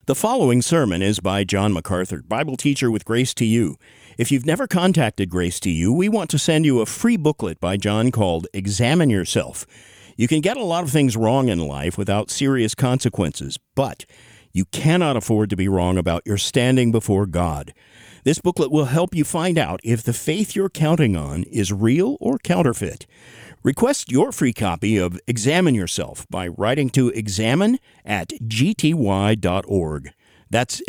The following sermon is by John MacArthur, Bible teacher with Grace to You. If you've never contacted Grace to You, we want to send you a free booklet by John called Examine Yourself. You can get a lot of things wrong in life without serious consequences, but you cannot afford to be wrong about your standing before God. This booklet will help you find out if the faith you're counting on is real or counterfeit. Request your free copy of Examine Yourself by writing to examine@gty.org. That's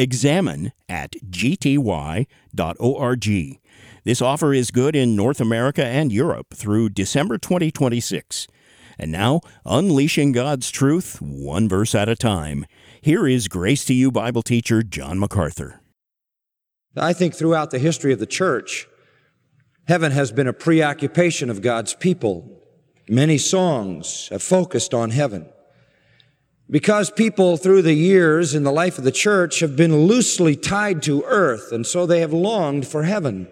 examine@gty.org. This offer is good in North America and Europe through December 2026. And now, unleashing God's truth, one verse at a time. Here is Grace to You Bible teacher John MacArthur. I think throughout the history of the church, heaven has been a preoccupation of God's people. Many songs have focused on heaven. Because people through the years in the life of the church have been loosely tied to earth, and so they have longed for heaven.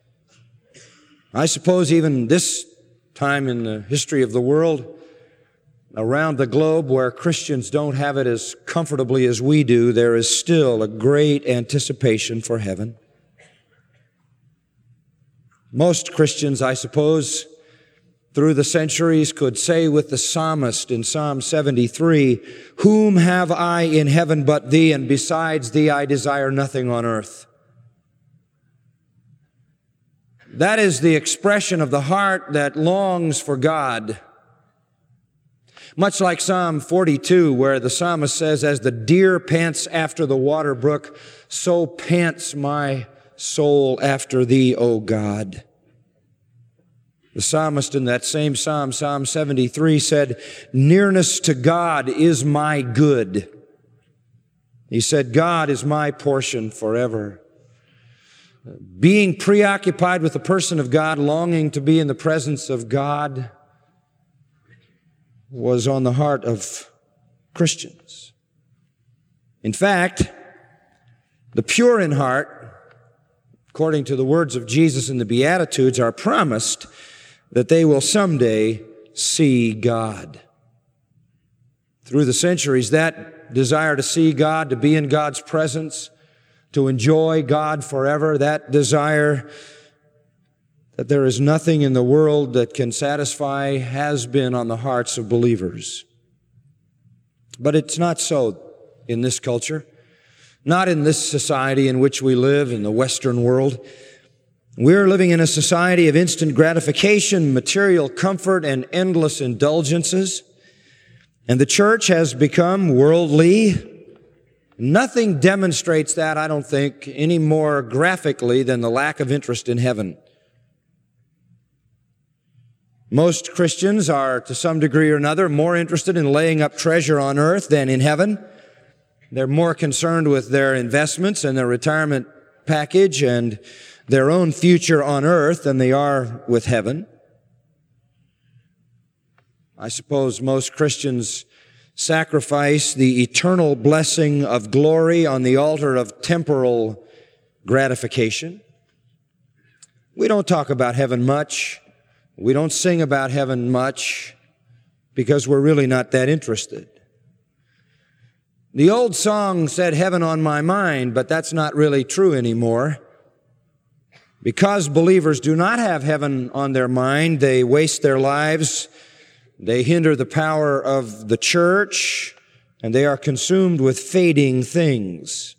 I suppose even this time in the history of the world, around the globe where Christians don't have it as comfortably as we do, there is still a great anticipation for heaven. Most Christians, I suppose, through the centuries could say with the psalmist in Psalm 73, "Whom have I in heaven but thee, and besides thee I desire nothing on earth." That is the expression of the heart that longs for God. Much like Psalm 42, where the psalmist says, "As the deer pants after the water brook, so pants my soul after thee, O God." The psalmist in that same psalm, Psalm 73, said, "Nearness to God is my good." He said, "God is my portion forever." Being preoccupied with the person of God, longing to be in the presence of God, was on the heart of Christians. In fact, the pure in heart, according to the words of Jesus in the Beatitudes, are promised that they will someday see God. Through the centuries, that desire to see God, to be in God's presence, to enjoy God forever, that desire that there is nothing in the world that can satisfy, has been on the hearts of believers. But it's not so in this culture, not in this society in which we live, in the Western world. We're living in a society of instant gratification, material comfort, and endless indulgences. And the church has become worldly. Nothing demonstrates that, I don't think, any more graphically than the lack of interest in heaven. Most Christians are, to some degree or another, more interested in laying up treasure on earth than in heaven. They're more concerned with their investments and their retirement package and their own future on earth than they are with heaven. I suppose most Christians sacrifice the eternal blessing of glory on the altar of temporal gratification. We don't talk about heaven much. We don't sing about heaven much because we're really not that interested. The old song said, "Heaven on my mind," but that's not really true anymore. Because believers do not have heaven on their mind, they waste their lives, they hinder the power of the church, and they are consumed with fading things.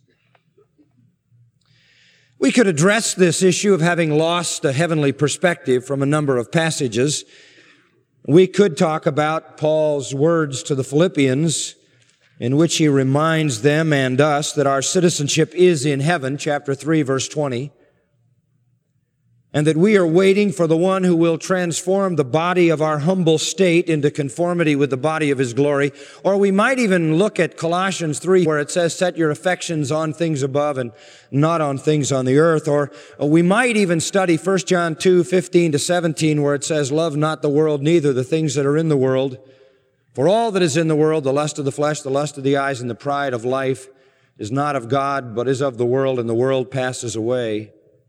We could address this issue of having lost a heavenly perspective from a number of passages. We could talk about Paul's words to the Philippians, in which he reminds them and us that our citizenship is in heaven, chapter 3, verse 20. And that we are waiting for the one who will transform the body of our humble state into conformity with the body of His glory. Or we might even look at Colossians 3, where it says, "Set your affections on things above and not on things on the earth." Or we might even study 1 John 2, 15 to 17, where it says, "Love not the world, neither the things that are in the world. For all that is in the world, the lust of the flesh, the lust of the eyes, and the pride of life, is not of God, but is of the world, and the world passes away."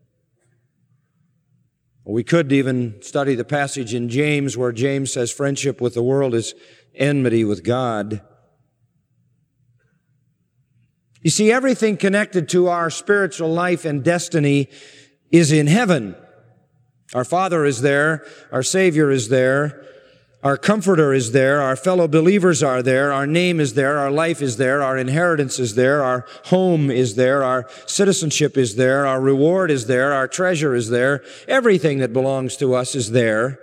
We could even study the passage in James where James says friendship with the world is enmity with God. You see, everything connected to our spiritual life and destiny is in heaven. Our Father is there. Our Savior is there. Our Comforter is there. Our fellow believers are there. Our name is there. Our life is there. Our inheritance is there. Our home is there. Our citizenship is there. Our reward is there. Our treasure is there. Everything that belongs to us is there.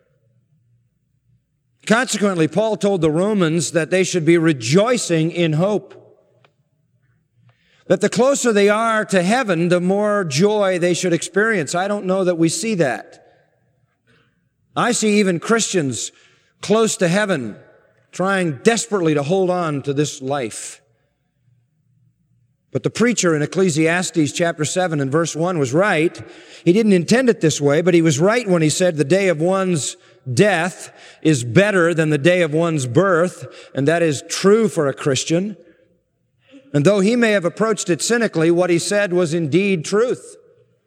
Consequently, Paul told the Romans that they should be rejoicing in hope. That the closer they are to heaven, the more joy they should experience. I don't know that we see that. I see even Christians close to heaven trying desperately to hold on to this life. But the preacher in Ecclesiastes chapter 7 and verse 1 was right. He didn't intend it this way, but he was right when he said the day of one's death is better than the day of one's birth, and that is true for a Christian. And though he may have approached it cynically, what he said was indeed truth.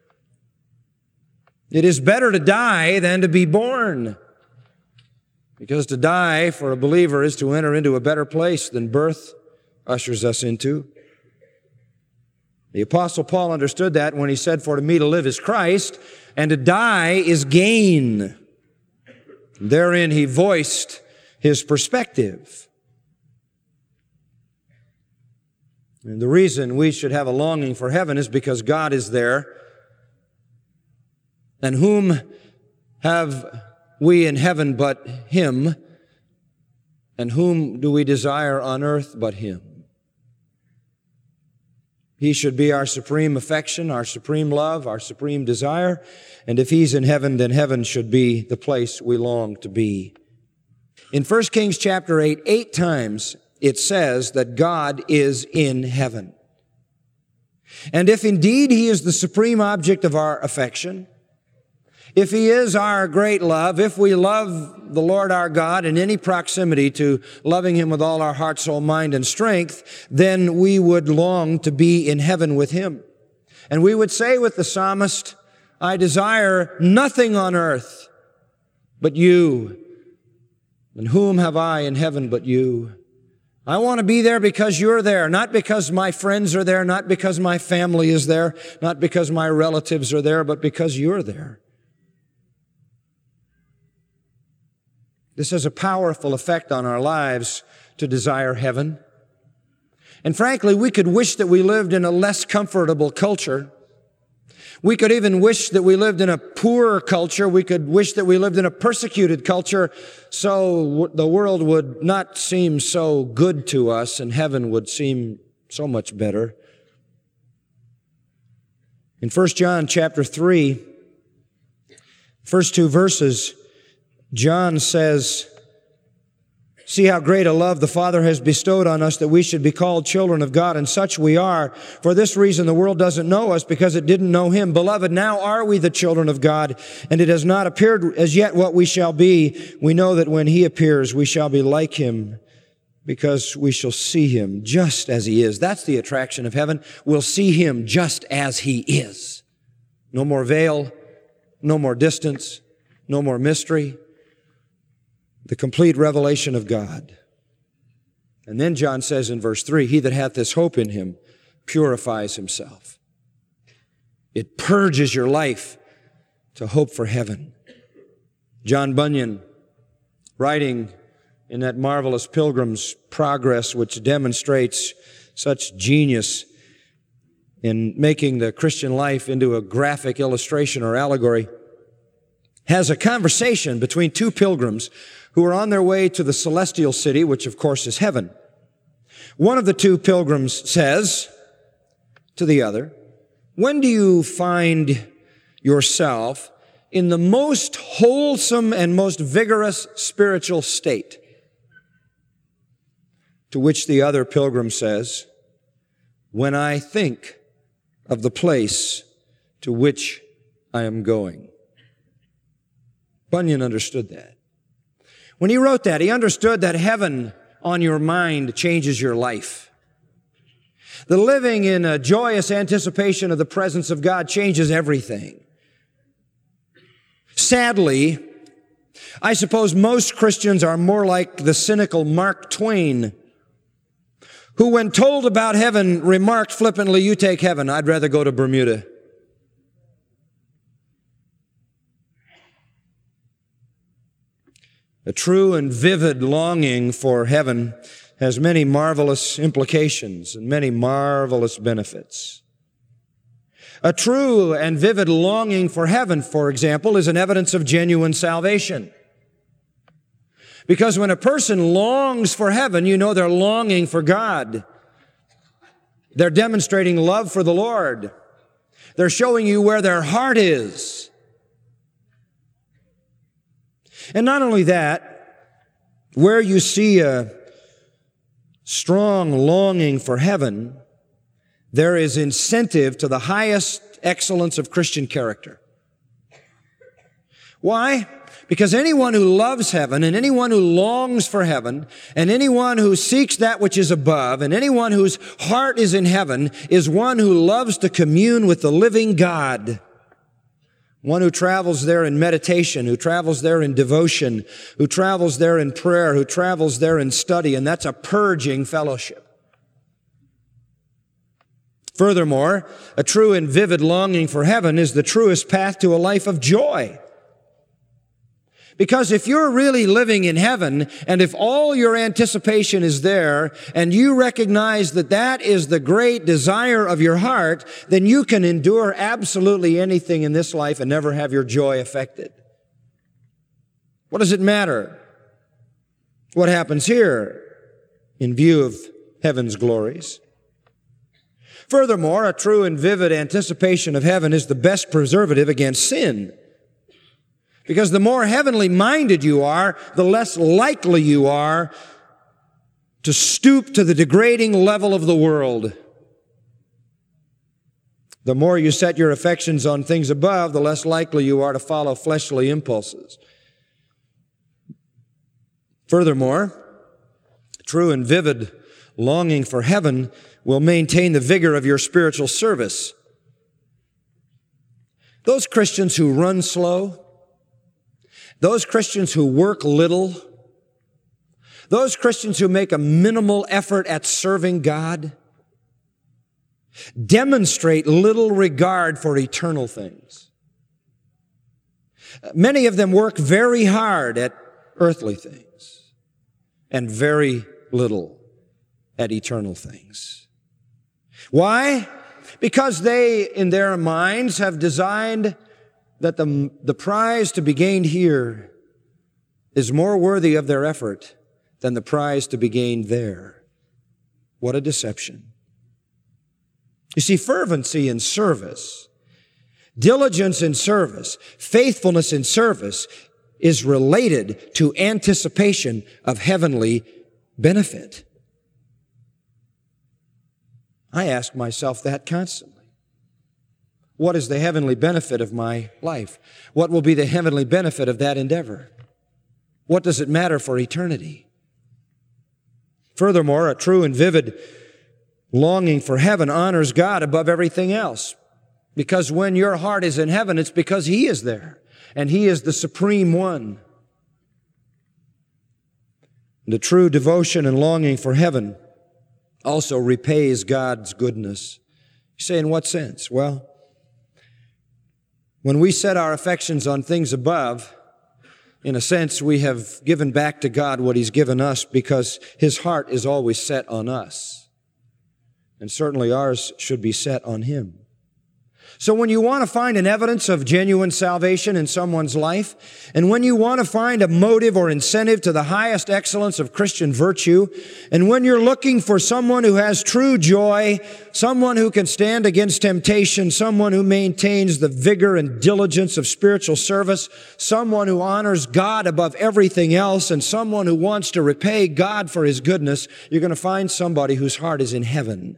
It is better to die than to be born, because to die for a believer is to enter into a better place than birth ushers us into. The Apostle Paul understood that when he said, "For to me to live is Christ, and to die is gain." Therein he voiced his perspective. And the reason we should have a longing for heaven is because God is there. And whom have we in heaven but Him? And whom do we desire on earth but Him? He should be our supreme affection, our supreme love, our supreme desire. And if He's in heaven, then heaven should be the place we long to be. In 1 Kings chapter 8 times it says that God is in heaven. And if indeed He is the supreme object of our affection, if He is our great love, if we love the Lord our God in any proximity to loving Him with all our heart, soul, mind, and strength, then we would long to be in heaven with Him. And we would say with the psalmist, "I desire nothing on earth but You. And whom have I in heaven but You?" I want to be there because You're there, not because my friends are there, not because my family is there, not because my relatives are there, but because You're there. This has a powerful effect on our lives to desire heaven. And frankly, we could wish that we lived in a less comfortable culture. We could even wish that we lived in a poorer culture. We could wish that we lived in a persecuted culture so the world would not seem so good to us and heaven would seem so much better. In 1 John chapter 3, first 2 verses, John says, "See how great a love the Father has bestowed on us that we should be called children of God, and such we are. For this reason the world doesn't know us, because it didn't know Him. Beloved, now are we the children of God, and it has not appeared as yet what we shall be. We know that when He appears, we shall be like Him, because we shall see Him just as He is." That's the attraction of heaven. We'll see Him just as He is. No more veil, no more distance, no more mystery. The complete revelation of God. And then John says in verse 3, "He that hath this hope in Him purifies himself." It purges your life to hope for heaven. John Bunyan, writing in that marvelous Pilgrim's Progress, which demonstrates such genius in making the Christian life into a graphic illustration or allegory, has a conversation between two pilgrims who are on their way to the celestial city, which of course is heaven. One of the two pilgrims says to the other, "When do you find yourself in the most wholesome and most vigorous spiritual state?" To which the other pilgrim says, "When I think of the place to which I am going." Bunyan understood that. When he wrote that, he understood that heaven on your mind changes your life. The living in a joyous anticipation of the presence of God changes everything. Sadly, I suppose most Christians are more like the cynical Mark Twain, who, when told about heaven, remarked flippantly, "You take heaven, I'd rather go to Bermuda." A true and vivid longing for heaven has many marvelous implications and many marvelous benefits. A true and vivid longing for heaven, for example, is an evidence of genuine salvation. Because when a person longs for heaven, you know they're longing for God. They're demonstrating love for the Lord. They're showing you where their heart is. And not only that, where you see a strong longing for heaven, there is incentive to the highest excellence of Christian character. Why? Because anyone who loves heaven and anyone who longs for heaven and anyone who seeks that which is above and anyone whose heart is in heaven is one who loves to commune with the living God. One who travels there in meditation, who travels there in devotion, who travels there in prayer, who travels there in study, and that's a purging fellowship. Furthermore, a true and vivid longing for heaven is the truest path to a life of joy. Because if you're really living in heaven, and if all your anticipation is there, and you recognize that that is the great desire of your heart, then you can endure absolutely anything in this life and never have your joy affected. What does it matter what happens here in view of heaven's glories? Furthermore, a true and vivid anticipation of heaven is the best preservative against sin. Because the more heavenly minded you are, the less likely you are to stoop to the degrading level of the world. The more you set your affections on things above, the less likely you are to follow fleshly impulses. Furthermore, true and vivid longing for heaven will maintain the vigor of your spiritual service. Those Christians who run slow, those Christians who work little, those Christians who make a minimal effort at serving God, demonstrate little regard for eternal things. Many of them work very hard at earthly things and very little at eternal things. Why? Because they, in their minds, have designed that the prize to be gained here is more worthy of their effort than the prize to be gained there. What a deception. You see, fervency in service, diligence in service, faithfulness in service is related to anticipation of heavenly benefit. I ask myself that constantly. What is the heavenly benefit of my life? What will be the heavenly benefit of that endeavor? What does it matter for eternity? Furthermore, a true and vivid longing for heaven honors God above everything else. Because when your heart is in heaven, it's because He is there, and He is the supreme one. The true devotion and longing for heaven also repays God's goodness. You say, in what sense? Well, when we set our affections on things above, in a sense, we have given back to God what He's given us because His heart is always set on us. And certainly ours should be set on Him. So when you want to find an evidence of genuine salvation in someone's life, and when you want to find a motive or incentive to the highest excellence of Christian virtue, and when you're looking for someone who has true joy, someone who can stand against temptation, someone who maintains the vigor and diligence of spiritual service, someone who honors God above everything else, and someone who wants to repay God for His goodness, you're going to find somebody whose heart is in heaven.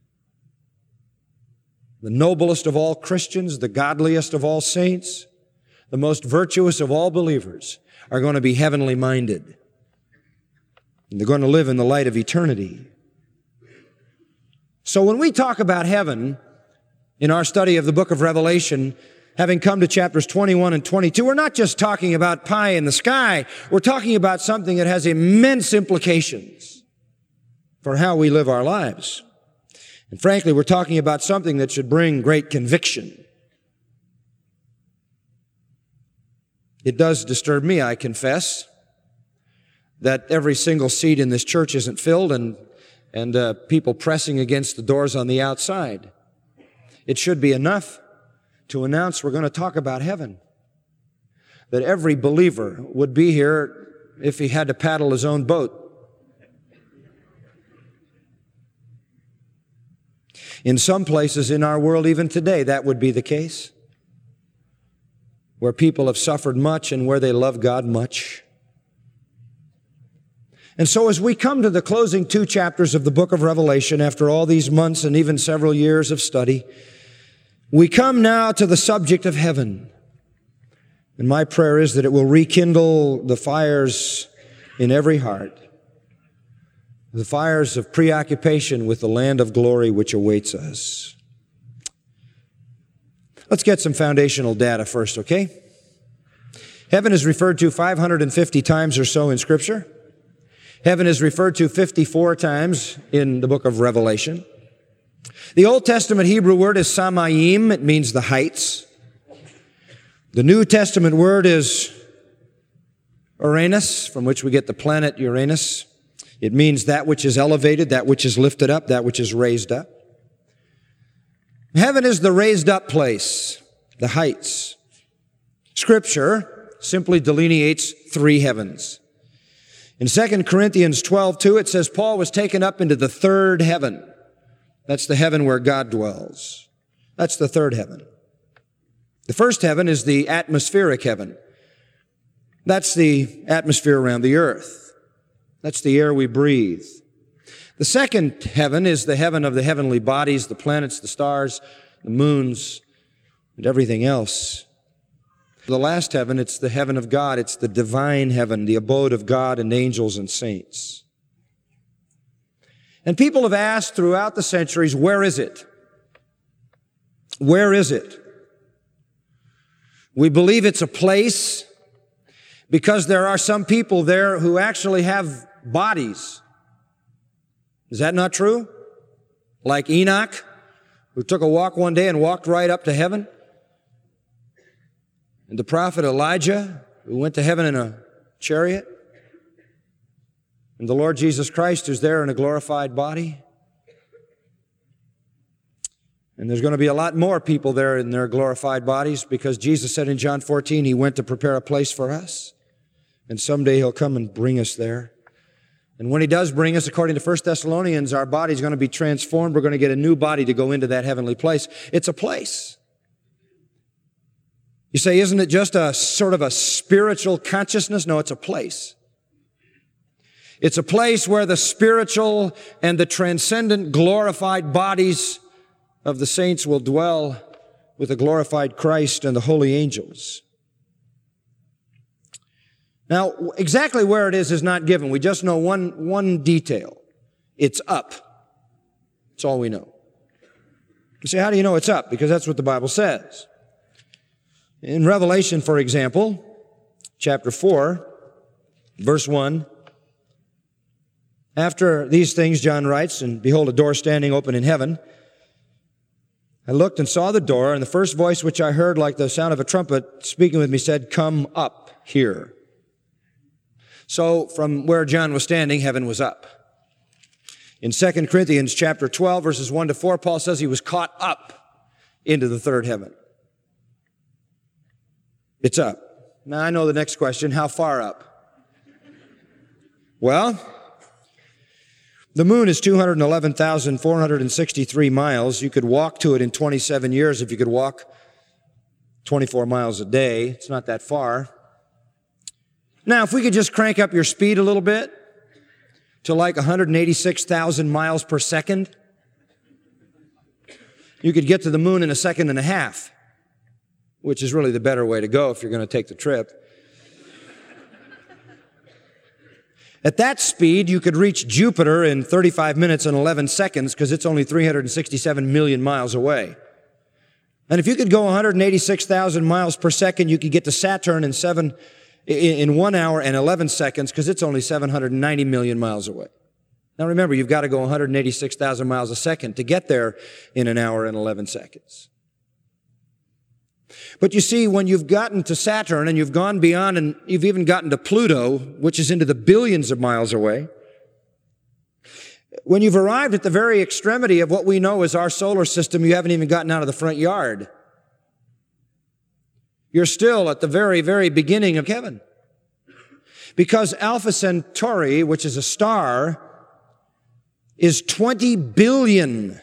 The noblest of all Christians, the godliest of all saints, the most virtuous of all believers are going to be heavenly minded. And they're going to live in the light of eternity. So when we talk about heaven in our study of the book of Revelation, having come to chapters 21 and 22, we're not just talking about pie in the sky. We're talking about something that has immense implications for how we live our lives. And frankly, we're talking about something that should bring great conviction. It does disturb me, I confess, that every single seat in this church isn't filled and people pressing against the doors on the outside. It should be enough to announce we're going to talk about heaven. That every believer would be here if he had to paddle his own boat. In some places in our world, even today, that would be the case. Where people have suffered much and where they love God much. And so as we come to the closing 2 chapters of the book of Revelation, after all these months and even several years of study, we come now to the subject of heaven. And my prayer is that it will rekindle the fires in every heart, the fires of preoccupation with the land of glory which awaits us. Let's get some foundational data first, okay? Heaven is referred to 550 times or so in Scripture. Heaven is referred to 54 times in the book of Revelation. The Old Testament Hebrew word is samayim. It means the heights. The New Testament word is Uranus, from which we get the planet Uranus. It means that which is elevated, that which is lifted up, that which is raised up. Heaven is the raised up place, the heights. Scripture simply delineates 3 heavens. In 2 Corinthians 12:2, it says Paul was taken up into the 3rd heaven. That's the heaven where God dwells. That's the 3rd heaven. The 1st heaven is the atmospheric heaven. That's the atmosphere around the earth. That's the air we breathe. The 2nd heaven is the heaven of the heavenly bodies, the planets, the stars, the moons, and everything else. The last heaven, it's the heaven of God. It's the divine heaven, the abode of God and angels and saints. And people have asked throughout the centuries, where is it? Where is it? We believe it's a place because there are some people there who actually have bodies. Is that not true? Like Enoch, who took a walk one day and walked right up to heaven. And the prophet Elijah, who went to heaven in a chariot. And the Lord Jesus Christ, who's there in a glorified body. And there's going to be a lot more people there in their glorified bodies because Jesus said in John 14, He went to prepare a place for us. And someday He'll come and bring us there. And when He does bring us, according to 1 Thessalonians, our body's going to be transformed. We're going to get a new body to go into that heavenly place. It's a place. You say, isn't it just a sort of a spiritual consciousness? No, it's a place. It's a place where the spiritual and the transcendent glorified bodies of the saints will dwell with the glorified Christ and the holy angels. Now, exactly where it is not given. We just know one detail. It's up. That's all we know. You say, how do you know it's up? Because that's what the Bible says. In Revelation, for example, chapter 4, verse 1, after these things, John writes, and behold, a door standing open in heaven. I looked and saw the door, and the first voice which I heard like the sound of a trumpet speaking with me said, come up here. So from where John was standing, heaven was up. In 2 Corinthians chapter 12, verses 1 to 4, Paul says he was caught up into the 3rd heaven. It's up. Now I know the next question, how far up? Well, the moon is 211,463 miles. You could walk to it in 27 years if you could walk 24 miles a day. It's not that far. Now, if we could just crank up your speed a little bit to like 186,000 miles per second, you could get to the moon in a second and a half, which is really the better way to go if you're going to take the trip. At that speed, you could reach Jupiter in 35 minutes and 11 seconds because it's only 367 million miles away. And if you could go 186,000 miles per second, you could get to Saturn in 1 hour and 11 seconds because it's only 790 million miles away. Now remember, you've got to go 186,000 miles a second to get there in an hour and 11 seconds. But you see, when you've gotten to Saturn and you've gone beyond and you've even gotten to Pluto, which is into the billions of miles away, when you've arrived at the very extremity of what we know as our solar system, you haven't even gotten out of the front yard. You're still at the very, very beginning of heaven. Because Alpha Centauri, which is a star, is 20 billion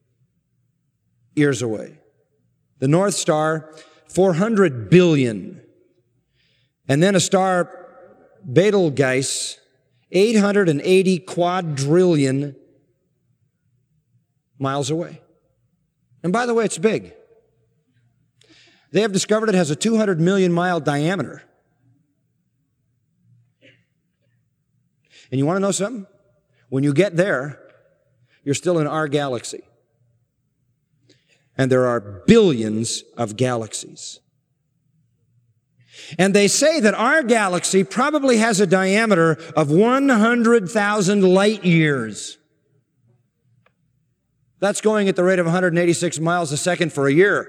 years away. The North Star, 400 billion. And then a star, Betelgeuse, 880 quadrillion miles away. And by the way, it's big. They have discovered it has a 200 million mile diameter. And you want to know something? When you get there, you're still in our galaxy. And there are billions of galaxies. And they say that our galaxy probably has a diameter of 100,000 light years. That's going at the rate of 186 miles a second for a year.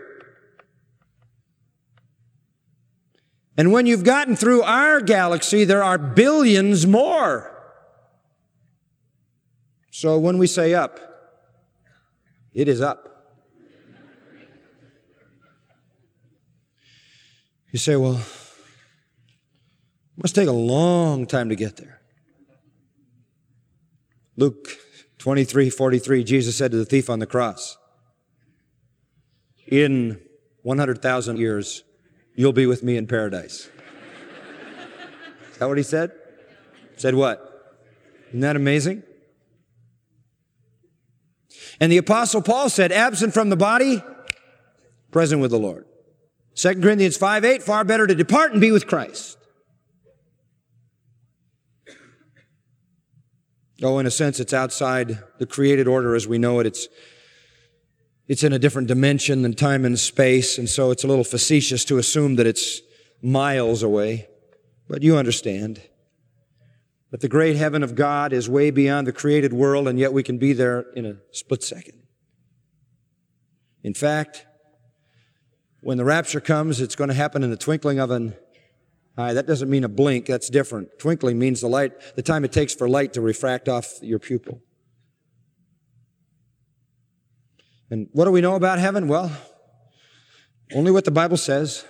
And when you've gotten through our galaxy, there are billions more. So when we say up, it is up. You say, well, it must take a long time to get there. Luke 23:43, Jesus said to the thief on the cross, in 100,000 years, you'll be with me in paradise. Is that what he said? Said what? Isn't that amazing? And the Apostle Paul said, absent from the body, present with the Lord. 2 Corinthians 5:8, far better to depart and be with Christ. Oh, in a sense, it's outside the created order as we know it. It's in a different dimension than time and space, and so it's a little facetious to assume that it's miles away. But you understand that the great heaven of God is way beyond the created world, and yet we can be there in a split second. In fact, when the rapture comes, it's going to happen in the twinkling of an eye. That doesn't mean a blink. That's different. Twinkling means the time it takes for light to refract off your pupil. And what do we know about heaven? Well, only what the Bible says.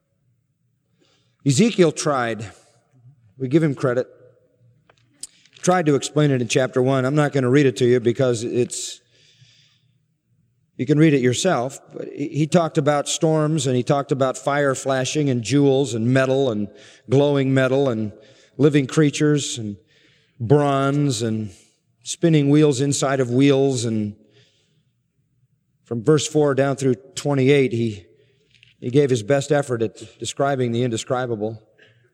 Ezekiel tried. We give him credit. Tried to explain it in chapter 1. I'm not going to read it to you because you can read it yourself. But he talked about storms, and he talked about fire flashing and jewels and metal and glowing metal and living creatures and bronze and spinning wheels inside of wheels. And from verse 4 down through 28, he gave his best effort at describing the indescribable.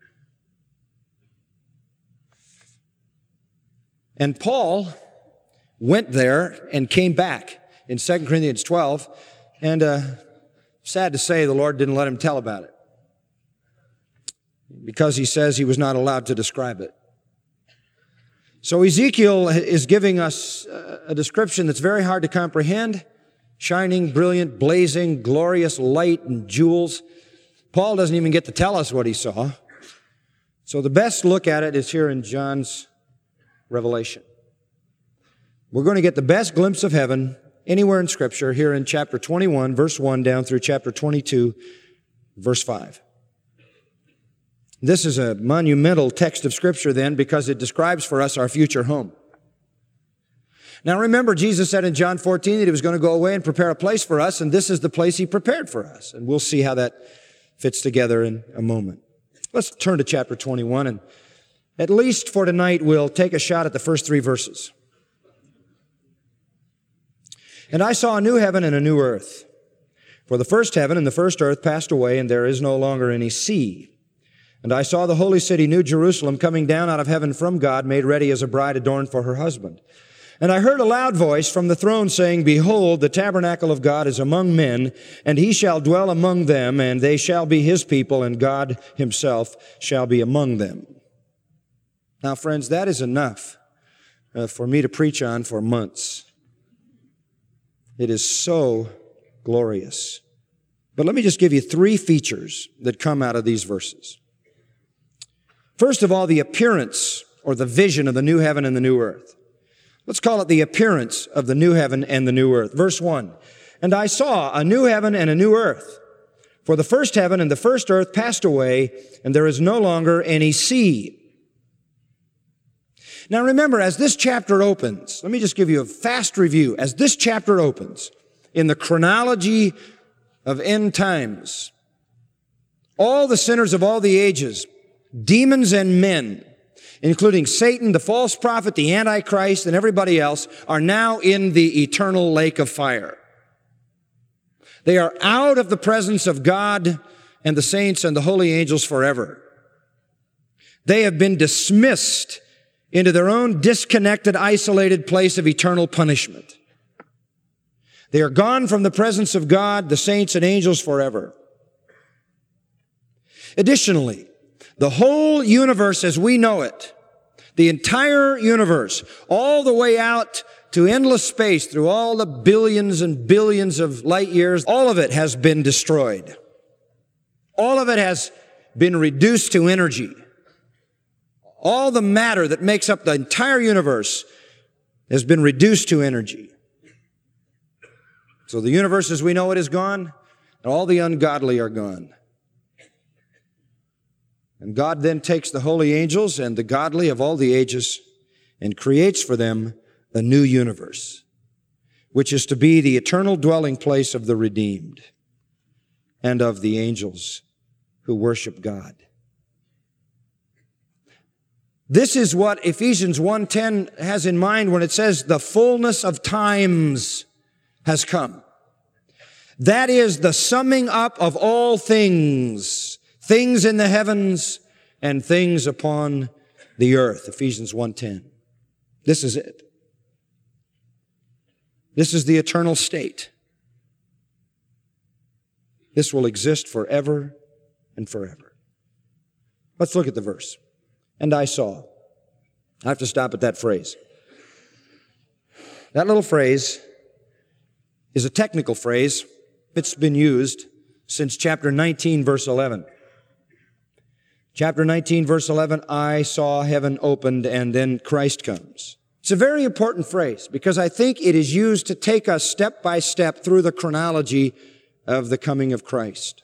And Paul went there and came back in 2 Corinthians 12, and sad to say, the Lord didn't let him tell about it because he says he was not allowed to describe it. So Ezekiel is giving us a description that's very hard to comprehend. Shining, brilliant, blazing, glorious light and jewels. Paul doesn't even get to tell us what he saw. So the best look at it is here in John's Revelation. We're going to get the best glimpse of heaven anywhere in Scripture here in chapter 21, verse 1, down through chapter 22, verse 5. This is a monumental text of Scripture then because it describes for us our future home. Now remember, Jesus said in John 14 that he was going to go away and prepare a place for us, and this is the place he prepared for us. And we'll see how that fits together in a moment. Let's turn to chapter 21, and at least for tonight, we'll take a shot at the first 3 verses. And I saw a new heaven and a new earth. For the first heaven and the first earth passed away, and there is no longer any sea. And I saw the holy city, New Jerusalem, coming down out of heaven from God, made ready as a bride adorned for her husband. And I heard a loud voice from the throne saying, Behold, the tabernacle of God is among men, and he shall dwell among them, and they shall be his people, and God himself shall be among them. Now, friends, that is enough for me to preach on for months. It is so glorious. But let me just give you 3 features that come out of these verses. First of all, the appearance or the vision of the new heaven and the new earth. Let's call it the appearance of the new heaven and the new earth. Verse 1, "And I saw a new heaven and a new earth. For the first heaven and the first earth passed away, and there is no longer any sea." Now remember, as this chapter opens, let me just give you a fast review. As this chapter opens, in the chronology of end times, all the sinners of all the ages, demons and men, including Satan, the false prophet, the Antichrist, and everybody else, are now in the eternal lake of fire. They are out of the presence of God and the saints and the holy angels forever. They have been dismissed into their own disconnected, isolated place of eternal punishment. They are gone from the presence of God, the saints and angels forever. Additionally, the whole universe as we know it, the entire universe, all the way out to endless space through all the billions and billions of light years, all of it has been destroyed. All of it has been reduced to energy. All the matter that makes up the entire universe has been reduced to energy. So the universe as we know it is gone, and all the ungodly are gone. And God then takes the holy angels and the godly of all the ages and creates for them a new universe, which is to be the eternal dwelling place of the redeemed and of the angels who worship God. This is what Ephesians 1:10 has in mind when it says the fullness of times has come. That is the summing up of all things, things in the heavens and things upon the earth. Ephesians 1:10. This is it. This is the eternal state. This will exist forever and forever. Let's look at the verse. "And I saw." I have to stop at that phrase. That little phrase is a technical phrase. It's been used since chapter 19, verse 11. Chapter 19, verse 11, "I saw heaven opened," and then Christ comes. It's a very important phrase because I think it is used to take us step by step through the chronology of the coming of Christ.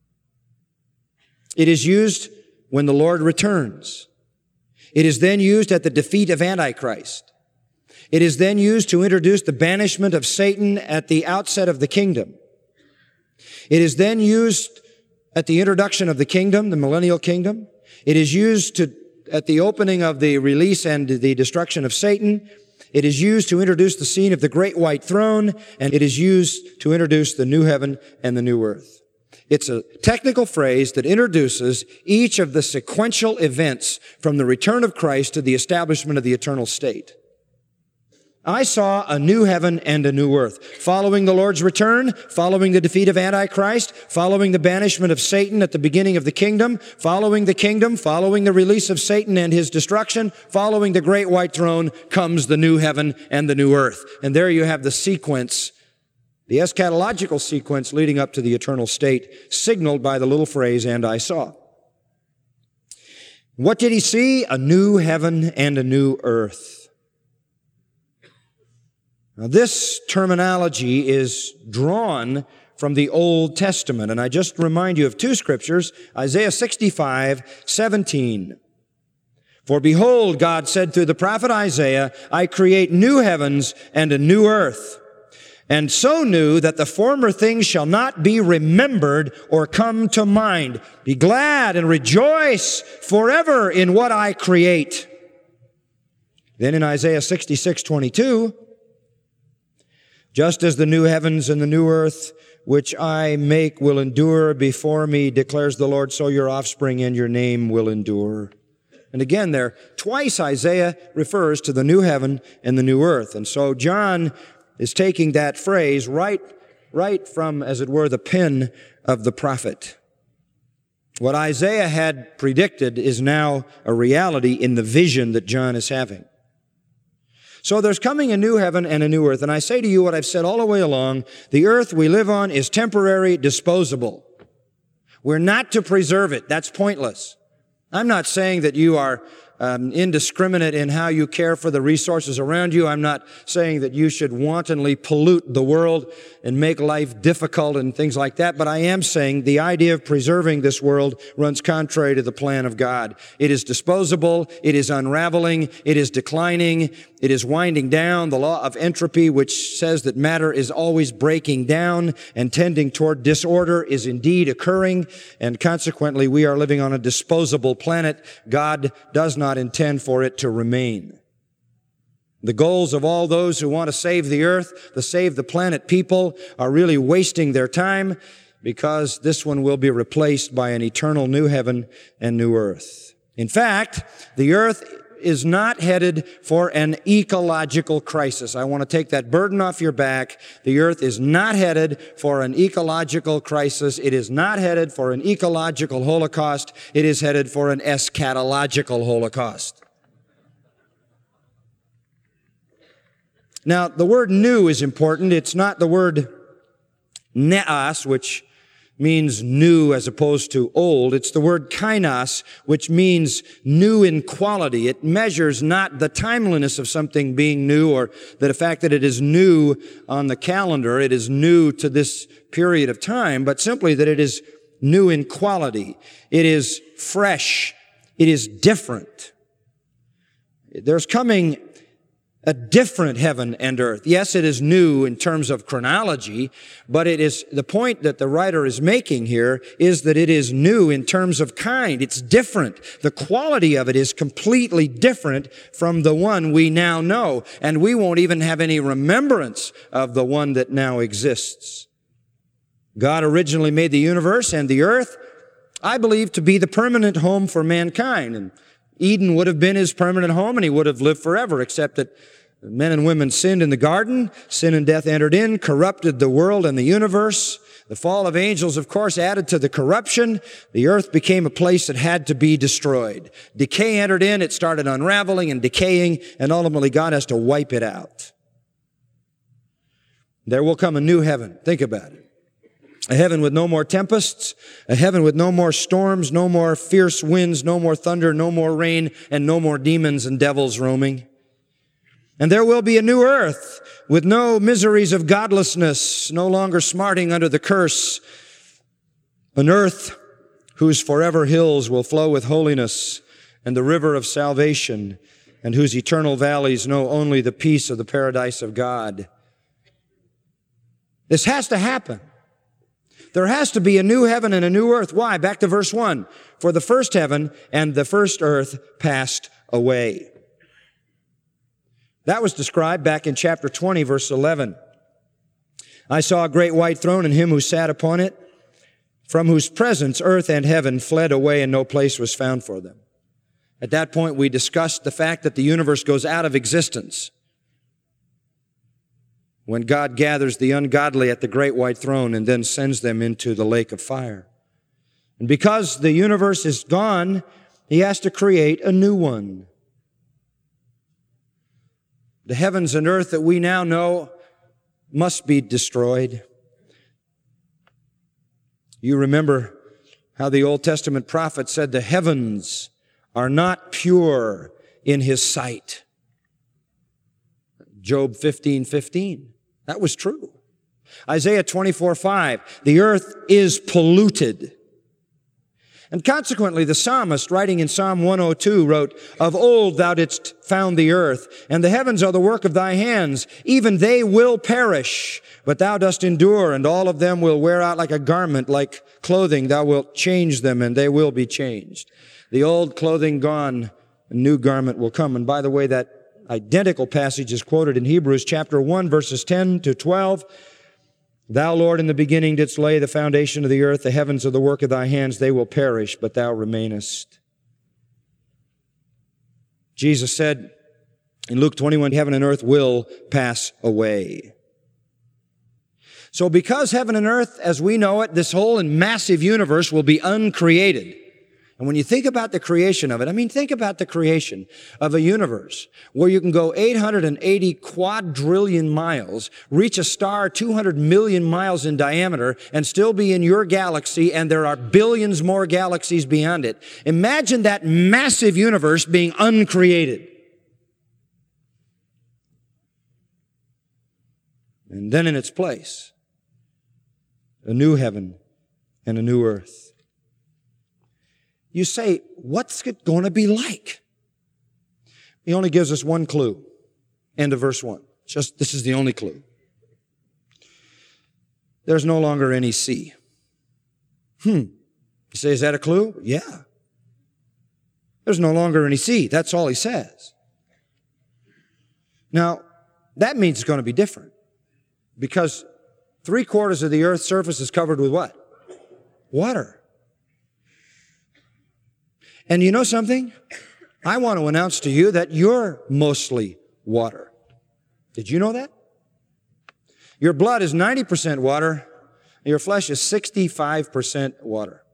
It is used when the Lord returns. It is then used at the defeat of Antichrist. It is then used to introduce the banishment of Satan at the outset of the kingdom. It is then used at the introduction of the kingdom, the millennial kingdom. It is used at the opening of the release and the destruction of Satan. It is used to introduce the scene of the great white throne, and it is used to introduce the new heaven and the new earth. It's a technical phrase that introduces each of the sequential events from the return of Christ to the establishment of the eternal state. I saw a new heaven and a new earth. Following the Lord's return, following the defeat of Antichrist, following the banishment of Satan at the beginning of the kingdom, following the release of Satan and his destruction, following the great white throne comes the new heaven and the new earth. And there you have the sequence, the eschatological sequence leading up to the eternal state, signaled by the little phrase, "and I saw." What did he see? A new heaven and a new earth. Now, this terminology is drawn from the Old Testament, and I just remind you of 2 scriptures, Isaiah 65:17. "For behold, God said through the prophet Isaiah, I create new heavens and a new earth, and so new that the former things shall not be remembered or come to mind. Be glad and rejoice forever in what I create." Then in Isaiah 66:22, "Just as the new heavens and the new earth which I make will endure before me, declares the Lord, so your offspring and your name will endure." And again there, twice Isaiah refers to the new heaven and the new earth. And so John is taking that phrase right from, as it were, the pen of the prophet. What Isaiah had predicted is now a reality in the vision that John is having. So there's coming a new heaven and a new earth. And I say to you what I've said all the way along, the earth we live on is temporary, disposable. We're not to preserve it. That's pointless. I'm not saying that you are indiscriminate in how you care for the resources around you. I'm not saying that you should wantonly pollute the world and make life difficult and things like that, but I am saying the idea of preserving this world runs contrary to the plan of God. It is disposable, it is unraveling, it is declining, it is winding down. The law of entropy, which says that matter is always breaking down and tending toward disorder, is indeed occurring, and consequently we are living on a disposable planet. God does not intend for it to remain. The goals of all those who want to save the earth, to save the planet people, are really wasting their time, because this one will be replaced by an eternal new heaven and new earth. In fact, the earth is not headed for an ecological crisis. I want to take that burden off your back. The earth is not headed for an ecological crisis. It is not headed for an ecological holocaust. It is headed for an eschatological holocaust. Now, the word new is important. It's not the word neos, which means new as opposed to old. It's the word kainos, which means new in quality. It measures not the timeliness of something being new, or the fact that it is new on the calendar, it is new to this period of time, but simply that it is new in quality. It is fresh. It is different. There's coming a different heaven and earth. Yes, it is new in terms of chronology, but it is, the point that the writer is making here is that it is new in terms of kind. It's different. The quality of it is completely different from the one we now know, and we won't even have any remembrance of the one that now exists. God originally made the universe and the earth, I believe, to be the permanent home for mankind. And Eden would have been his permanent home, and he would have lived forever, except that men and women sinned in the garden. Sin and death entered in, corrupted the world and the universe. The fall of angels, of course, added to the corruption. The earth became a place that had to be destroyed. Decay entered in. It started unraveling and decaying, and ultimately God has to wipe it out. There will come a new heaven. Think about it. A heaven with no more tempests, a heaven with no more storms, no more fierce winds, no more thunder, no more rain, and no more demons and devils roaming. And there will be a new earth with no miseries of godlessness, no longer smarting under the curse. An earth whose forever hills will flow with holiness and the river of salvation, and whose eternal valleys know only the peace of the paradise of God. This has to happen. There has to be a new heaven and a new earth. Why? Back to verse 1. For the first heaven and the first earth passed away. That was described back in chapter 20, verse 11. I saw a great white throne and him who sat upon it, from whose presence earth and heaven fled away and no place was found for them. At that point, we discussed the fact that the universe goes out of existence when God gathers the ungodly at the great white throne and then sends them into the lake of fire. And because the universe is gone, he has to create a new one. The heavens and earth that we now know must be destroyed. You remember how the Old Testament prophet said the heavens are not pure in his sight. Job 15:15. That was true. Isaiah 24:5. The earth is polluted. And consequently, the psalmist, writing in Psalm 102, wrote, Of old thou didst found the earth, and the heavens are the work of thy hands. Even they will perish, but thou dost endure, and all of them will wear out like a garment, like clothing. Thou wilt change them, and they will be changed. The old clothing gone, a new garment will come. And by the way, that identical passage is quoted in Hebrews chapter 1, verses 10 to 12. Thou, Lord, in the beginning didst lay the foundation of the earth. The heavens are the work of thy hands. They will perish, but thou remainest. Jesus said in Luke 21, heaven and earth will pass away. So because heaven and earth, as we know it, this whole and massive universe will be uncreated. And when you think about the creation of it, think about the creation of a universe where you can go 880 quadrillion miles, reach a star 200 million miles in diameter, and still be in your galaxy, and there are billions more galaxies beyond it. Imagine that massive universe being uncreated. And then in its place, a new heaven and a new earth. You say, what's it going to be like? He only gives us one clue. End of verse 1. This is the only clue. There's no longer any sea. You say, is that a clue? Yeah. There's no longer any sea. That's all he says. Now, that means it's going to be different. Because 3/4 of the earth's surface is covered with what? Water. And you know something? I want to announce to you that you're mostly water. Did you know that? Your blood is 90% water. Your flesh is 65% water.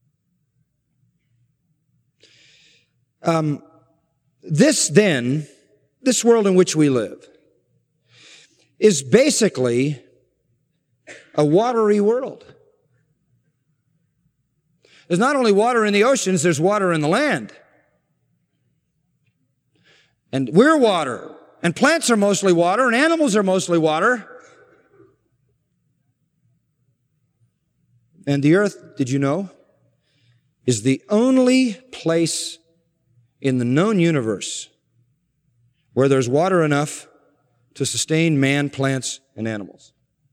This world in which we live, is basically a watery world. There's not only water in the oceans, there's water in the land. And we're water. And plants are mostly water, and animals are mostly water. And the earth, did you know, is the only place in the known universe where there's water enough to sustain man, plants, and animals.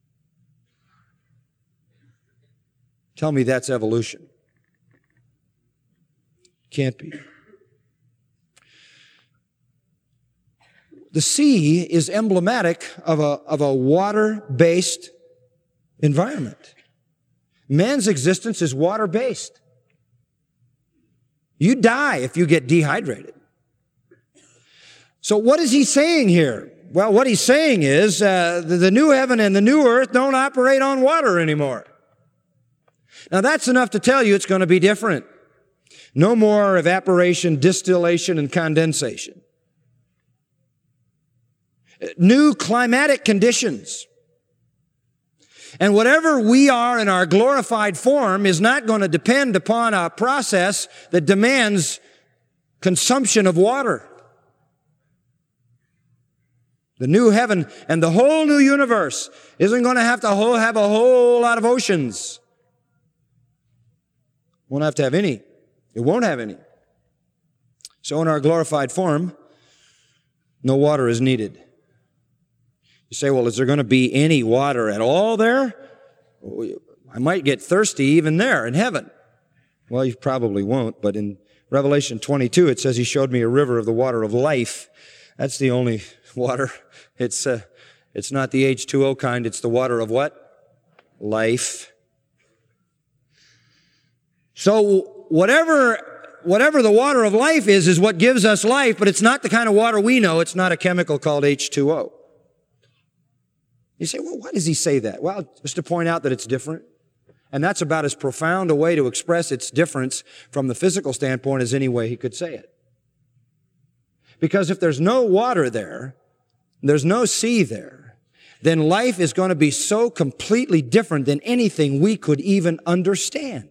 Tell me that's evolution. Can't be. The sea is emblematic of a water-based environment. Man's existence is water-based. You die if you get dehydrated. So what is he saying here? Well, what he's saying is the new heaven and the new earth don't operate on water anymore. Now that's enough to tell you it's going to be different. No more evaporation, distillation, and condensation. New climatic conditions. And whatever we are in our glorified form is not going to depend upon a process that demands consumption of water. The new heaven and the whole new universe isn't going to have a whole lot of oceans. Won't have to have any. It won't have any. So in our glorified form, no water is needed. You say, well, is there going to be any water at all there? I might get thirsty even there in heaven. Well, you probably won't, but in Revelation 22, it says he showed me a river of the water of life. That's the only water. It's not the H2O kind. It's the water of what? Life. So whatever the water of life is what gives us life, but it's not the kind of water we know. It's not a chemical called H2O. You say, well, why does he say that? Well, just to point out that it's different. And that's about as profound a way to express its difference from the physical standpoint as any way he could say it. Because if there's no water there, there's no sea there, then life is going to be so completely different than anything we could even understand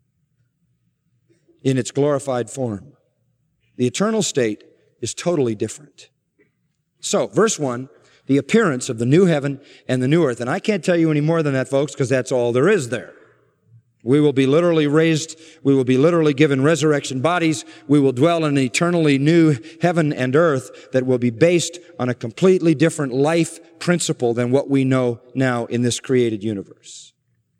in its glorified form. The eternal state is totally different. So, verse 1, the appearance of the new heaven and the new earth. And I can't tell you any more than that, folks, because that's all there is there. We will be literally raised. We will be literally given resurrection bodies. We will dwell in an eternally new heaven and earth that will be based on a completely different life principle than what we know now in this created universe.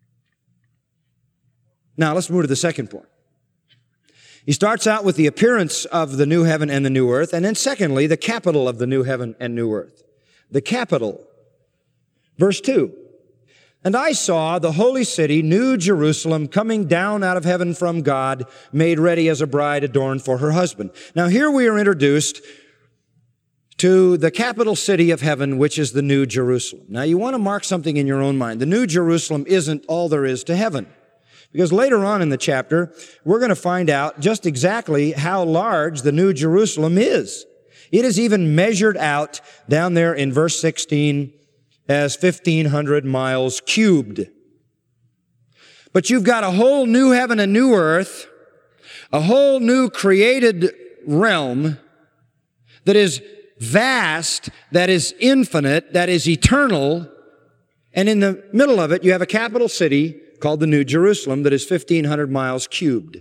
Now, let's move to the second point. He starts out with the appearance of the new heaven and the new earth, and then secondly, the capital of the new heaven and new earth. The capital. Verse 2. And I saw the holy city, New Jerusalem, coming down out of heaven from God, made ready as a bride adorned for her husband. Now here we are introduced to the capital city of heaven, which is the New Jerusalem. Now you want to mark something in your own mind. The New Jerusalem isn't all there is to heaven. Because later on in the chapter, we're going to find out just exactly how large the New Jerusalem is. It is even measured out down there in verse 16 as 1,500 miles cubed. But you've got a whole new heaven and new earth, a whole new created realm that is vast, that is infinite, that is eternal, and in the middle of it you have a capital city called the New Jerusalem that is 1,500 miles cubed.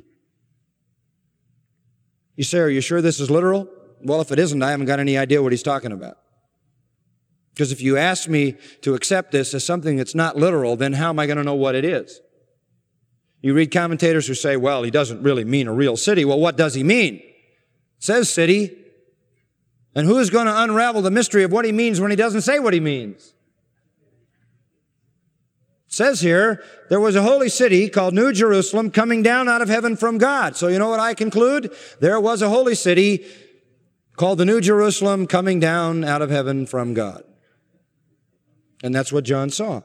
You say, are you sure this is literal? Well, if it isn't, I haven't got any idea what he's talking about. Because if you ask me to accept this as something that's not literal, then how am I going to know what it is? You read commentators who say, well, he doesn't really mean a real city. Well, what does he mean? It says city. And who is going to unravel the mystery of what he means when he doesn't say what he means? It says here, there was a holy city called New Jerusalem coming down out of heaven from God. So you know what I conclude? There was a holy city called the New Jerusalem coming down out of heaven from God. And that's what John saw.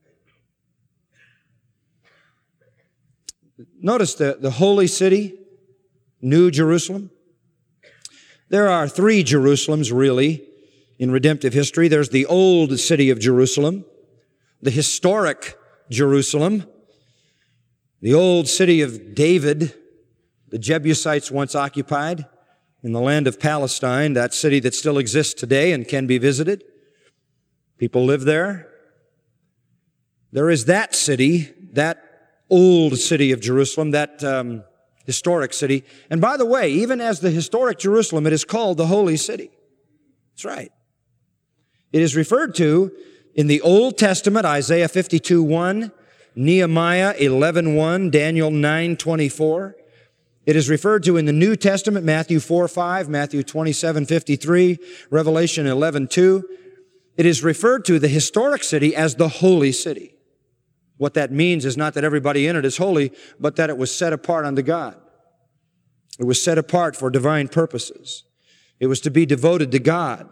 Notice the holy city, New Jerusalem. There are three Jerusalems, really, in redemptive history. There's the old city of Jerusalem, the historic Jerusalem, the old city of David, the Jebusites once occupied in the land of Palestine, that city that still exists today and can be visited. People live there. There is that city, that old city of Jerusalem, that historic city. And by the way, even as the historic Jerusalem, it is called the Holy City. That's right. It is referred to in the Old Testament, Isaiah 52:1, Nehemiah 11:1, Daniel 9:24. It is referred to in the New Testament, Matthew 4:5, Matthew 27:53, Revelation 11:2. It is referred to the historic city as the Holy City. What that means is not that everybody in it is holy, but that it was set apart unto God. It was set apart for divine purposes. It was to be devoted to God.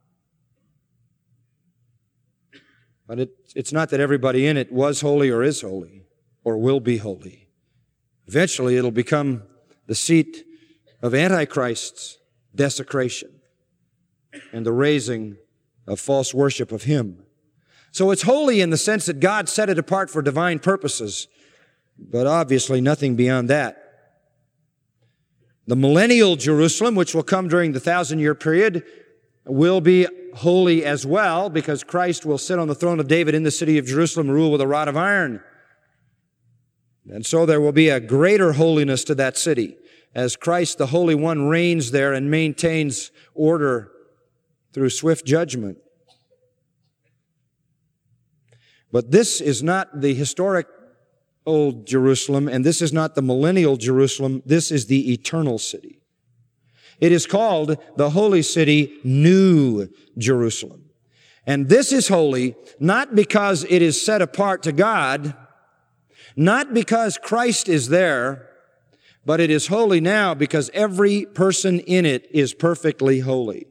But it's not that everybody in it was holy or is holy or will be holy. Eventually it'll become the seat of Antichrist's desecration and the raising of false worship of him. So it's holy in the sense that God set it apart for divine purposes, but obviously nothing beyond that. The millennial Jerusalem, which will come during the 1,000-year period, will be holy as well, because Christ will sit on the throne of David in the city of Jerusalem, rule with a rod of iron. And so there will be a greater holiness to that city, as Christ, the Holy One, reigns there and maintains order through swift judgment. But this is not the historic old Jerusalem, and this is not the millennial Jerusalem. This is the eternal city. It is called the Holy City, New Jerusalem. And this is holy not because it is set apart to God, not because Christ is there, but it is holy now because every person in it is perfectly holy.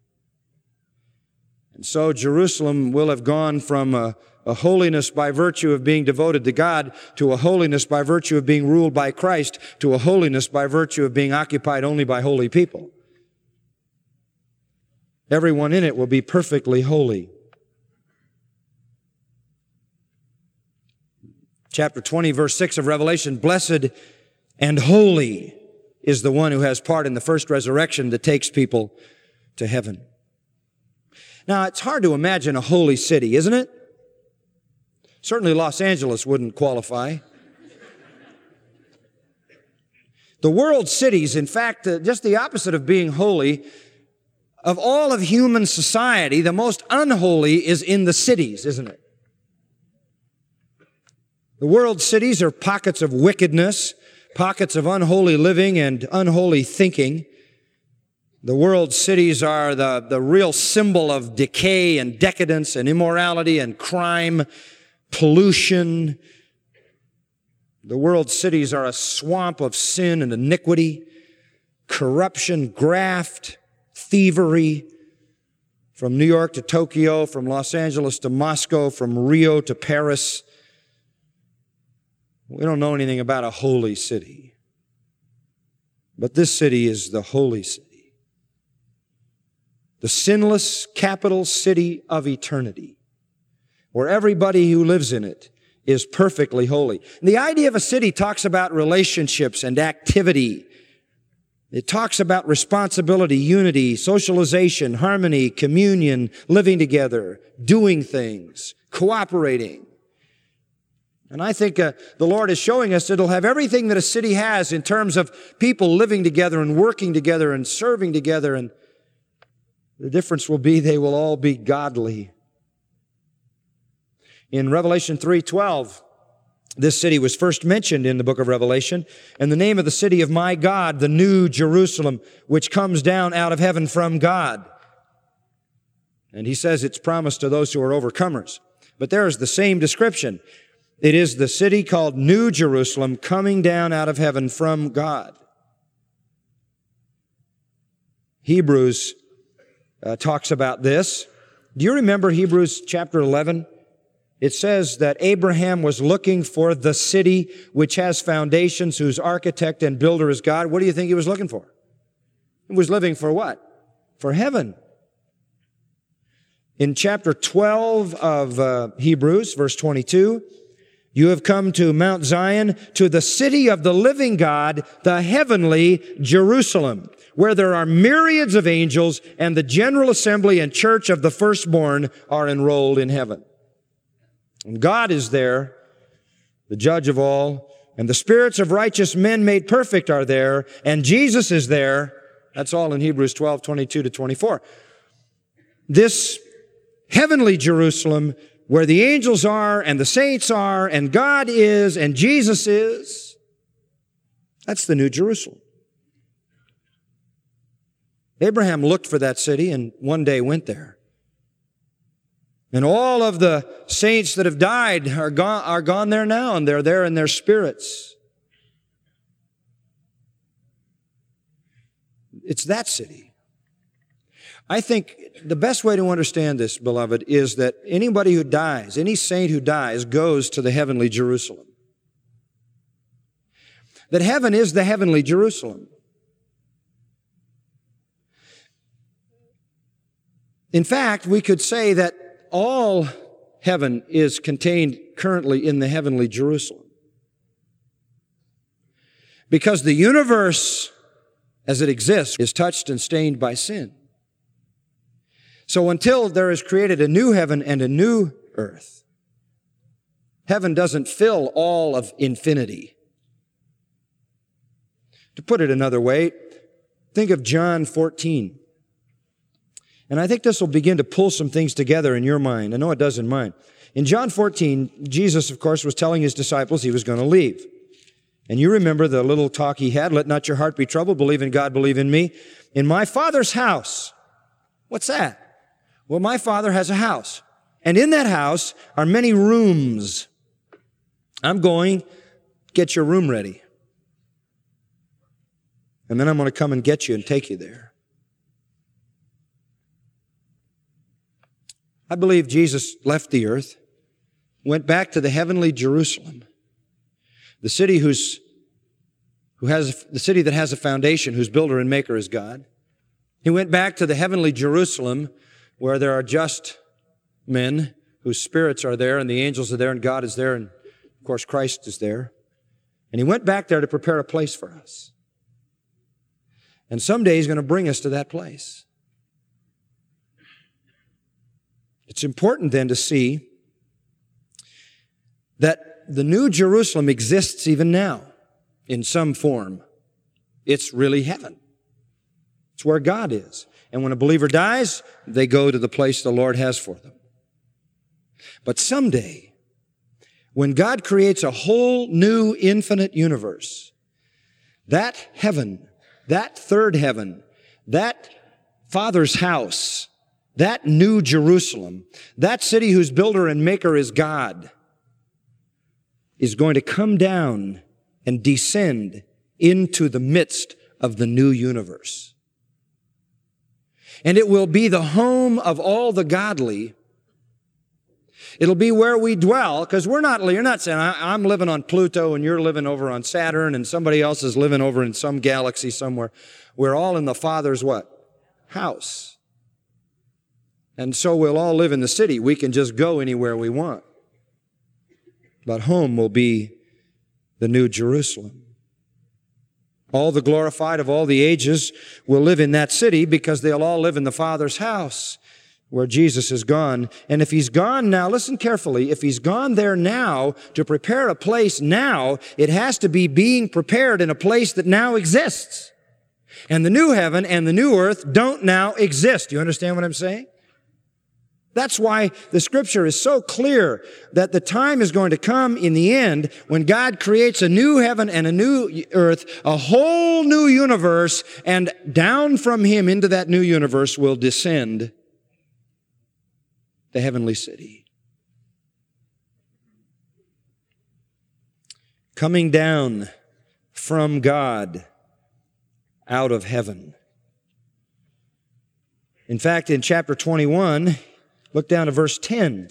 And so Jerusalem will have gone from a holiness by virtue of being devoted to God to a holiness by virtue of being ruled by Christ to a holiness by virtue of being occupied only by holy people. Everyone in it will be perfectly holy. Chapter 20, verse 6 of Revelation, blessed and holy is the one who has part in the first resurrection that takes people to heaven. Now, it's hard to imagine a holy city, isn't it? Certainly Los Angeles wouldn't qualify. The world's cities, in fact, just the opposite of being holy, of all of human society, the most unholy is in the cities, isn't it? The world's cities are pockets of wickedness, pockets of unholy living and unholy thinking. The world's cities are the real symbol of decay and decadence and immorality and crime, pollution. The world's cities are a swamp of sin and iniquity, corruption, graft, thievery, from New York to Tokyo, from Los Angeles to Moscow, from Rio to Paris. We don't know anything about a holy city. But this city is the holy city. The sinless capital city of eternity, where everybody who lives in it is perfectly holy. And the idea of a city talks about relationships and activity. It talks about responsibility, unity, socialization, harmony, communion, living together, doing things, cooperating. And I think the Lord is showing us it'll have everything that a city has in terms of people living together and working together and serving together. And the difference will be they will all be godly. In Revelation 3:12, this city was first mentioned in the book of Revelation, and the name of the city of my God, the New Jerusalem, which comes down out of heaven from God. And he says it's promised to those who are overcomers. But there is the same description. It is the city called New Jerusalem coming down out of heaven from God. Hebrews talks about this. Do you remember Hebrews chapter 11? It says that Abraham was looking for the city which has foundations, whose architect and builder is God. What do you think he was looking for? He was living for what? For heaven. In chapter 12 of Hebrews, verse 22, you have come to Mount Zion, to the city of the living God, the heavenly Jerusalem, where there are myriads of angels, and the general assembly and church of the firstborn are enrolled in heaven. And God is there, the judge of all, and the spirits of righteous men made perfect are there, and Jesus is there. That's all in Hebrews 12, 22 to 24. This heavenly Jerusalem, where the angels are and the saints are and God is and Jesus is, that's the New Jerusalem. Abraham looked for that city and one day went there. And all of the saints that have died are gone there now, and they're there in their spirits. It's that city. I think the best way to understand this, beloved, is that anybody who dies, any saint who dies, goes to the heavenly Jerusalem. That heaven is the heavenly Jerusalem. In fact, we could say that all heaven is contained currently in the heavenly Jerusalem. Because the universe, as it exists, is touched and stained by sin. So until there is created a new heaven and a new earth, heaven doesn't fill all of infinity. To put it another way, think of John 14. And I think this will begin to pull some things together in your mind. I know it does in mine. In John 14, Jesus, of course, was telling his disciples he was going to leave. And you remember the little talk he had, let not your heart be troubled, believe in God, believe in me. In my Father's house. What's that? Well, my Father has a house. And in that house are many rooms. I'm going, get your room ready. And then I'm going to come and get you and take you there. I believe Jesus left the earth, went back to the heavenly Jerusalem, the city the city that has a foundation, whose builder and maker is God. He went back to the heavenly Jerusalem, where there are just men whose spirits are there, and the angels are there, and God is there, and of course Christ is there. And he went back there to prepare a place for us. And someday he's going to bring us to that place. It's important then to see that the New Jerusalem exists even now in some form. It's really heaven. It's where God is. And when a believer dies, they go to the place the Lord has for them. But someday, when God creates a whole new infinite universe, that heaven, that third heaven, that Father's house, that New Jerusalem, that city whose builder and maker is God, is going to come down and descend into the midst of the new universe. And it will be the home of all the godly. It'll be where we dwell, because you're not saying, I'm living on Pluto and you're living over on Saturn and somebody else is living over in some galaxy somewhere. We're all in the Father's what? House. And so we'll all live in the city. We can just go anywhere we want. But home will be the New Jerusalem. All the glorified of all the ages will live in that city because they'll all live in the Father's house where Jesus is gone. And if He's gone now, listen carefully, if He's gone there now to prepare a place now, it has to be being prepared in a place that now exists. And the new heaven and the new earth don't now exist. Do you understand what I'm saying? That's why the Scripture is so clear that the time is going to come in the end when God creates a new heaven and a new earth, a whole new universe, and down from Him into that new universe will descend the heavenly city. Coming down from God out of heaven. In fact, in chapter 21, look down to verse 10.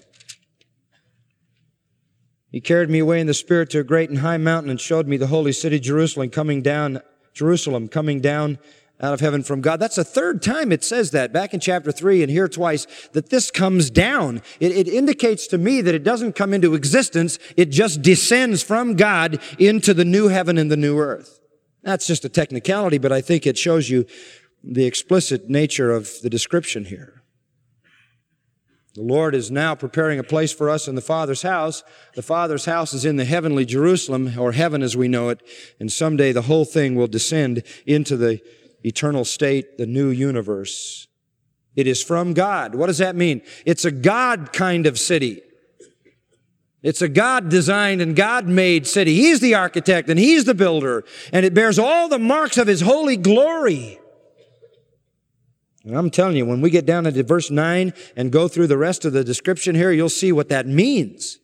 He carried me away in the Spirit to a great and high mountain and showed me the holy city, Jerusalem, coming down out of heaven from God. That's the third time it says that, back in chapter 3 and here twice, that this comes down. It indicates to me that it doesn't come into existence. It just descends from God into the new heaven and the new earth. That's just a technicality, but I think it shows you the explicit nature of the description here. The Lord is now preparing a place for us in the Father's house. The Father's house is in the heavenly Jerusalem, or heaven as we know it, and someday the whole thing will descend into the eternal state, the new universe. It is from God. What does that mean? It's a God kind of city. It's a God-designed and God-made city. He's the architect and He's the builder, and it bears all the marks of His holy glory. And I'm telling you, when we get down into verse 9 and go through the rest of the description here, you'll see what that means.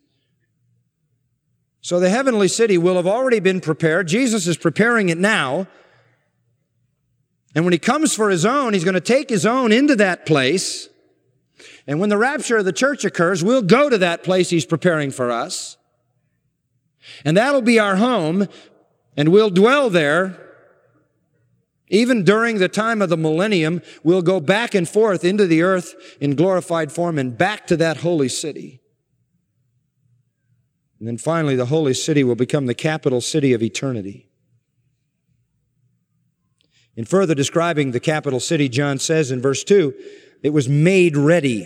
So the heavenly city will have already been prepared. Jesus is preparing it now. And when He comes for His own, He's going to take His own into that place. And when the rapture of the church occurs, we'll go to that place He's preparing for us. And that'll be our home, and we'll dwell there. Even during the time of the millennium, we'll go back and forth into the earth in glorified form and back to that holy city. And then finally, the holy city will become the capital city of eternity. In further describing the capital city, John says in verse 2, it was made ready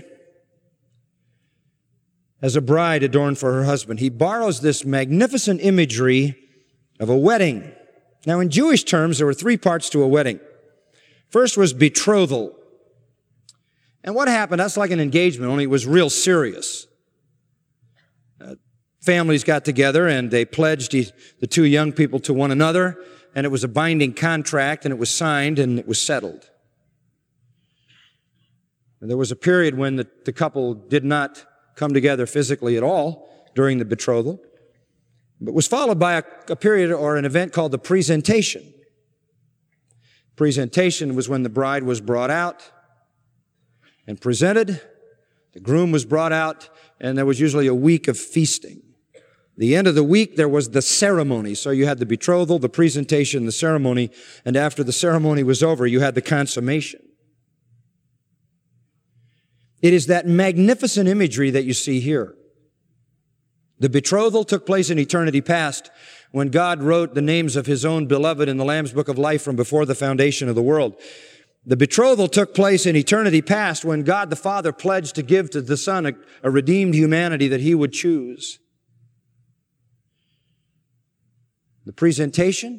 as a bride adorned for her husband. He borrows this magnificent imagery of a wedding. Now, in Jewish terms, there were three parts to a wedding. First was betrothal. And what happened? That's like an engagement, only it was real serious. Families got together and they pledged the two young people to one another, and it was a binding contract, and it was signed, and it was settled. And there was a period when the couple did not come together physically at all during the betrothal. But was followed by a period or an event called the presentation. Presentation was when the bride was brought out and presented. The groom was brought out, and there was usually a week of feasting. The end of the week, there was the ceremony. So you had the betrothal, the presentation, the ceremony, and after the ceremony was over, you had the consummation. It is that magnificent imagery that you see here. The betrothal took place in eternity past when God wrote the names of His own beloved in the Lamb's Book of Life from before the foundation of the world. The betrothal took place in eternity past when God the Father pledged to give to the Son a redeemed humanity that He would choose. The presentation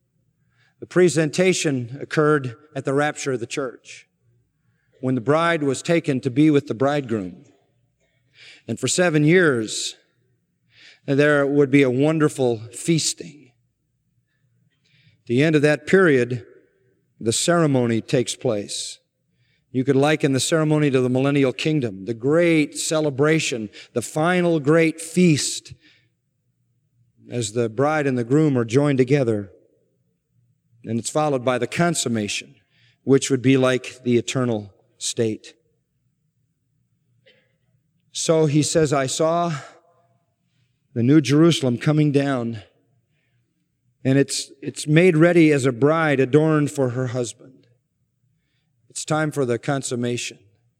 occurred at the rapture of the church, when the bride was taken to be with the bridegroom. And for 7 years, there would be a wonderful feasting. At the end of that period, the ceremony takes place. You could liken the ceremony to the millennial kingdom, the great celebration, the final great feast, as the bride and the groom are joined together. And it's followed by the consummation, which would be like the eternal state. So he says, I saw the New Jerusalem coming down, and it's made ready as a bride adorned for her husband. It's time for the consummation.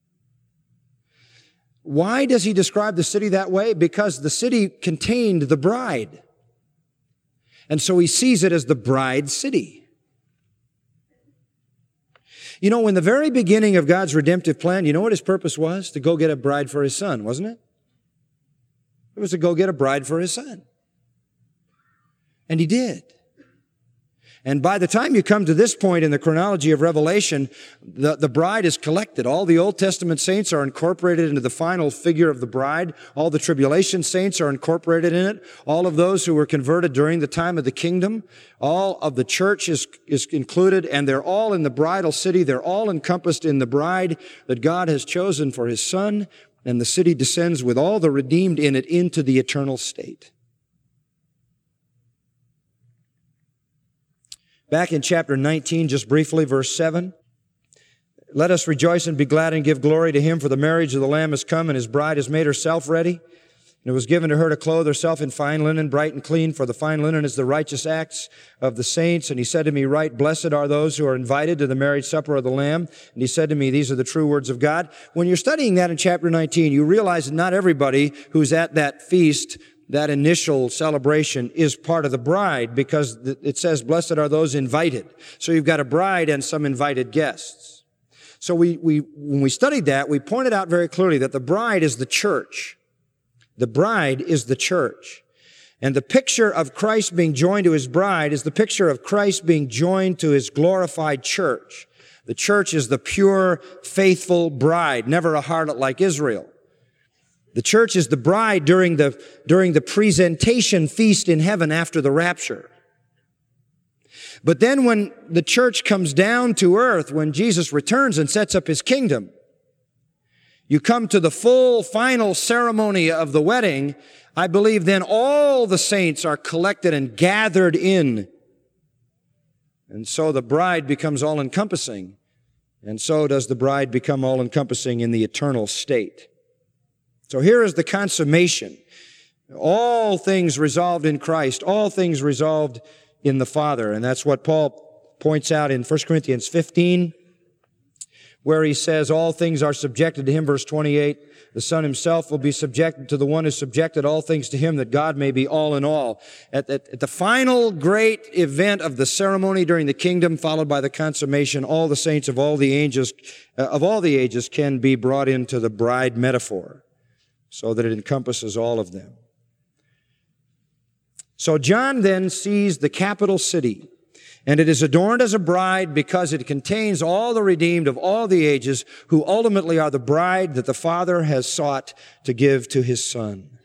Why does he describe the city that way? Because the city contained the bride. And so he sees it as the bride city. You know, in the very beginning of God's redemptive plan, you know what his purpose was? To go get a bride for his son, wasn't it? It was to go get a bride for his son. And he did. And by the time you come to this point in the chronology of Revelation, the bride is collected. All the Old Testament saints are incorporated into the final figure of the bride. All the tribulation saints are incorporated in it. All of those who were converted during the time of the kingdom, all of the church is included, and they're all in the bridal city. They're all encompassed in the bride that God has chosen for his son, and the city descends with all the redeemed in it into the eternal state. Back in chapter 19, just briefly, verse 7. Let us rejoice and be glad and give glory to him, for the marriage of the Lamb has come, and his bride has made herself ready. And it was given to her to clothe herself in fine linen, bright and clean, for the fine linen is the righteous acts of the saints. And he said to me, Right, blessed are those who are invited to the marriage supper of the Lamb. And he said to me, These are the true words of God. When you're studying that in chapter 19, you realize that not everybody who's at that feast, that initial celebration, is part of the bride, because it says, blessed are those invited. So you've got a bride and some invited guests. So when we studied that, we pointed out very clearly that the bride is the church. The bride is the church. And the picture of Christ being joined to his bride is the picture of Christ being joined to his glorified church. The church is the pure, faithful bride, never a harlot like Israel. The church is the bride during the presentation feast in heaven after the rapture. But then when the church comes down to earth, when Jesus returns and sets up his kingdom, you come to the full final ceremony of the wedding. I believe then all the saints are collected and gathered in. And so the bride becomes all-encompassing. And so does the bride become all-encompassing in the eternal state. So here is the consummation. All things resolved in Christ, all things resolved in the Father. And that's what Paul points out in 1 Corinthians 15, where he says, all things are subjected to him, verse 28. The Son himself will be subjected to the one who subjected all things to him, that God may be all in all. At the final great event of the ceremony during the kingdom, followed by the consummation, all the saints of all the ages can be brought into the bride metaphor, so that it encompasses all of them. So John then sees the capital city, and it is adorned as a bride because it contains all the redeemed of all the ages, who ultimately are the bride that the Father has sought to give to his Son.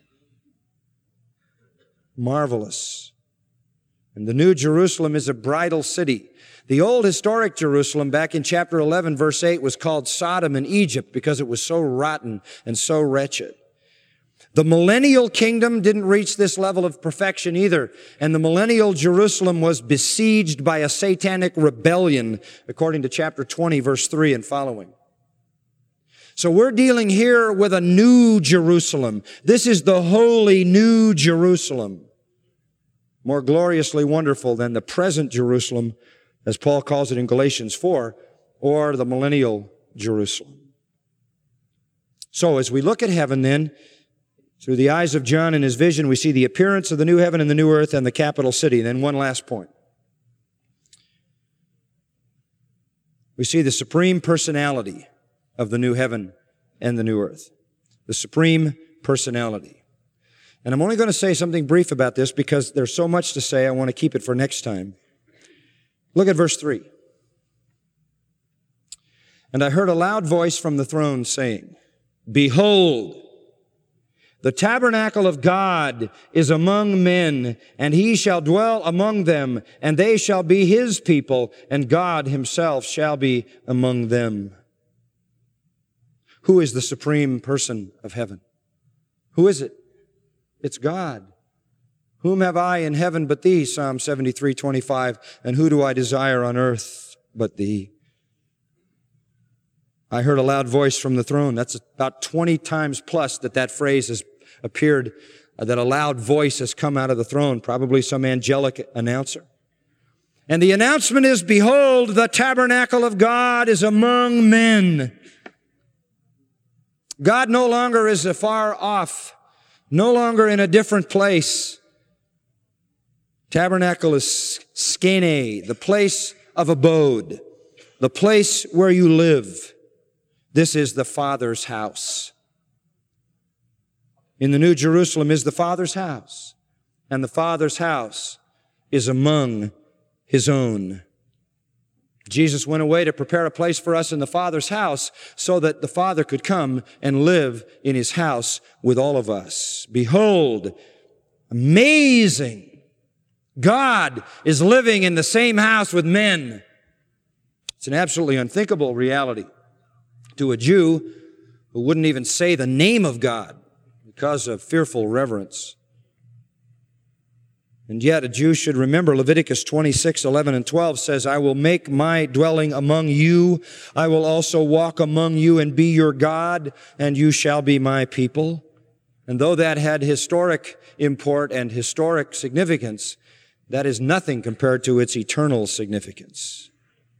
Marvelous. And the New Jerusalem is a bridal city. The old historic Jerusalem, back in chapter 11, verse 8, was called Sodom in Egypt because it was so rotten and so wretched. The millennial kingdom didn't reach this level of perfection either, and the millennial Jerusalem was besieged by a satanic rebellion, according to chapter 20, verse 3 and following. So we're dealing here with a new Jerusalem. This is the holy new Jerusalem, more gloriously wonderful than the present Jerusalem, as Paul calls it in Galatians 4, or the millennial Jerusalem. So as we look at heaven then, through the eyes of John and his vision, we see the appearance of the new heaven and the new earth and the capital city. And then one last point. We see the supreme personality of the new heaven and the new earth. The supreme personality. And I'm only going to say something brief about this because there's so much to say. I want to keep it for next time. Look at verse 3. And I heard a loud voice from the throne saying, Behold, the tabernacle of God is among men, and he shall dwell among them, and they shall be his people, and God himself shall be among them. Who is the supreme person of heaven? Who is it? It's God. Whom have I in heaven but thee, Psalm 73:25, and who do I desire on earth but thee? I heard a loud voice from the throne. That's about 20 times plus that phrase has appeared, that a loud voice has come out of the throne, probably some angelic announcer. And the announcement is, behold, the tabernacle of God is among men. God no longer is afar off, no longer in a different place. Tabernacle is skene, the place of abode, the place where you live. This is the Father's house. In the New Jerusalem is the Father's house, and the Father's house is among His own. Jesus went away to prepare a place for us in the Father's house so that the Father could come and live in His house with all of us. Behold, amazing! God is living in the same house with men. It's an absolutely unthinkable reality to a Jew who wouldn't even say the name of God because of fearful reverence. And yet a Jew should remember Leviticus 26:11 and 12 says, I will make my dwelling among you. I will also walk among you and be your God, and you shall be my people. And though that had historic import and historic significance, that is nothing compared to its eternal significance.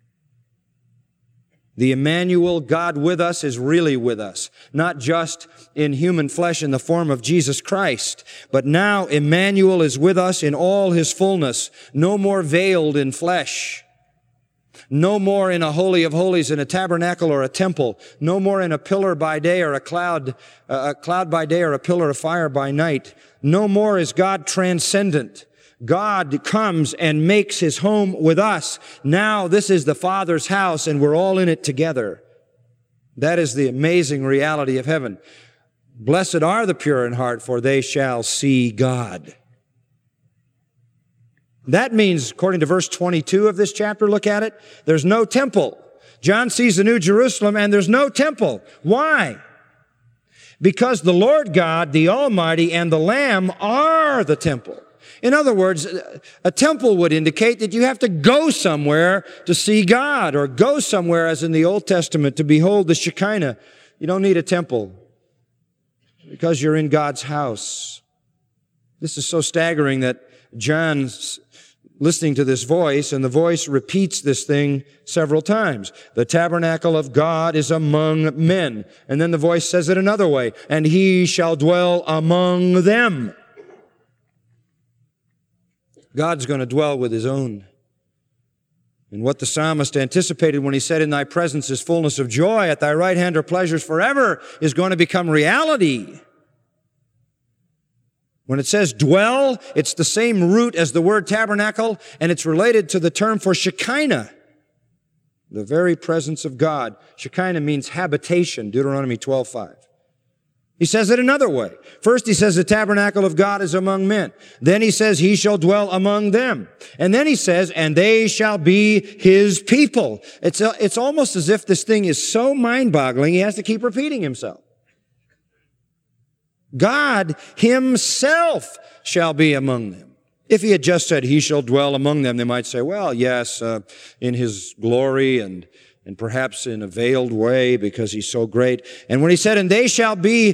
The Emmanuel, God with us, is really with us, not just in human flesh in the form of Jesus Christ, but now Emmanuel is with us in all His fullness, no more veiled in flesh, no more in a holy of holies in a tabernacle or a temple, no more in a pillar by day or a cloud by day or a pillar of fire by night. No more is God transcendent. God comes and makes His home with us. Now this is the Father's house and we're all in it together. That is the amazing reality of heaven. Blessed are the pure in heart, for they shall see God. That means, according to verse 22 of this chapter, look at it, there's no temple. John sees the New Jerusalem and there's no temple. Why? Because the Lord God, the Almighty, and the Lamb are the temple. In other words, a temple would indicate that you have to go somewhere to see God, or go somewhere, as in the Old Testament, to behold the Shekinah. You don't need a temple because you're in God's house. This is so staggering that John's listening to this voice, and the voice repeats this thing several times. The tabernacle of God is among men. And then the voice says it another way, and He shall dwell among them. God's going to dwell with His own. And what the psalmist anticipated when he said, in Thy presence is fullness of joy, at Thy right hand are pleasures forever, is going to become reality. When it says dwell, it's the same root as the word tabernacle, and it's related to the term for Shekinah, the very presence of God. Shekinah means habitation, Deuteronomy 12:5. He says it another way. First he says the tabernacle of God is among men. Then he says He shall dwell among them. And then he says, and they shall be His people. It's almost as if this thing is so mind-boggling, he has to keep repeating himself. God Himself shall be among them. If He had just said He shall dwell among them, they might say, well, yes, in His glory and perhaps in a veiled way because He's so great. And when He said, and they shall be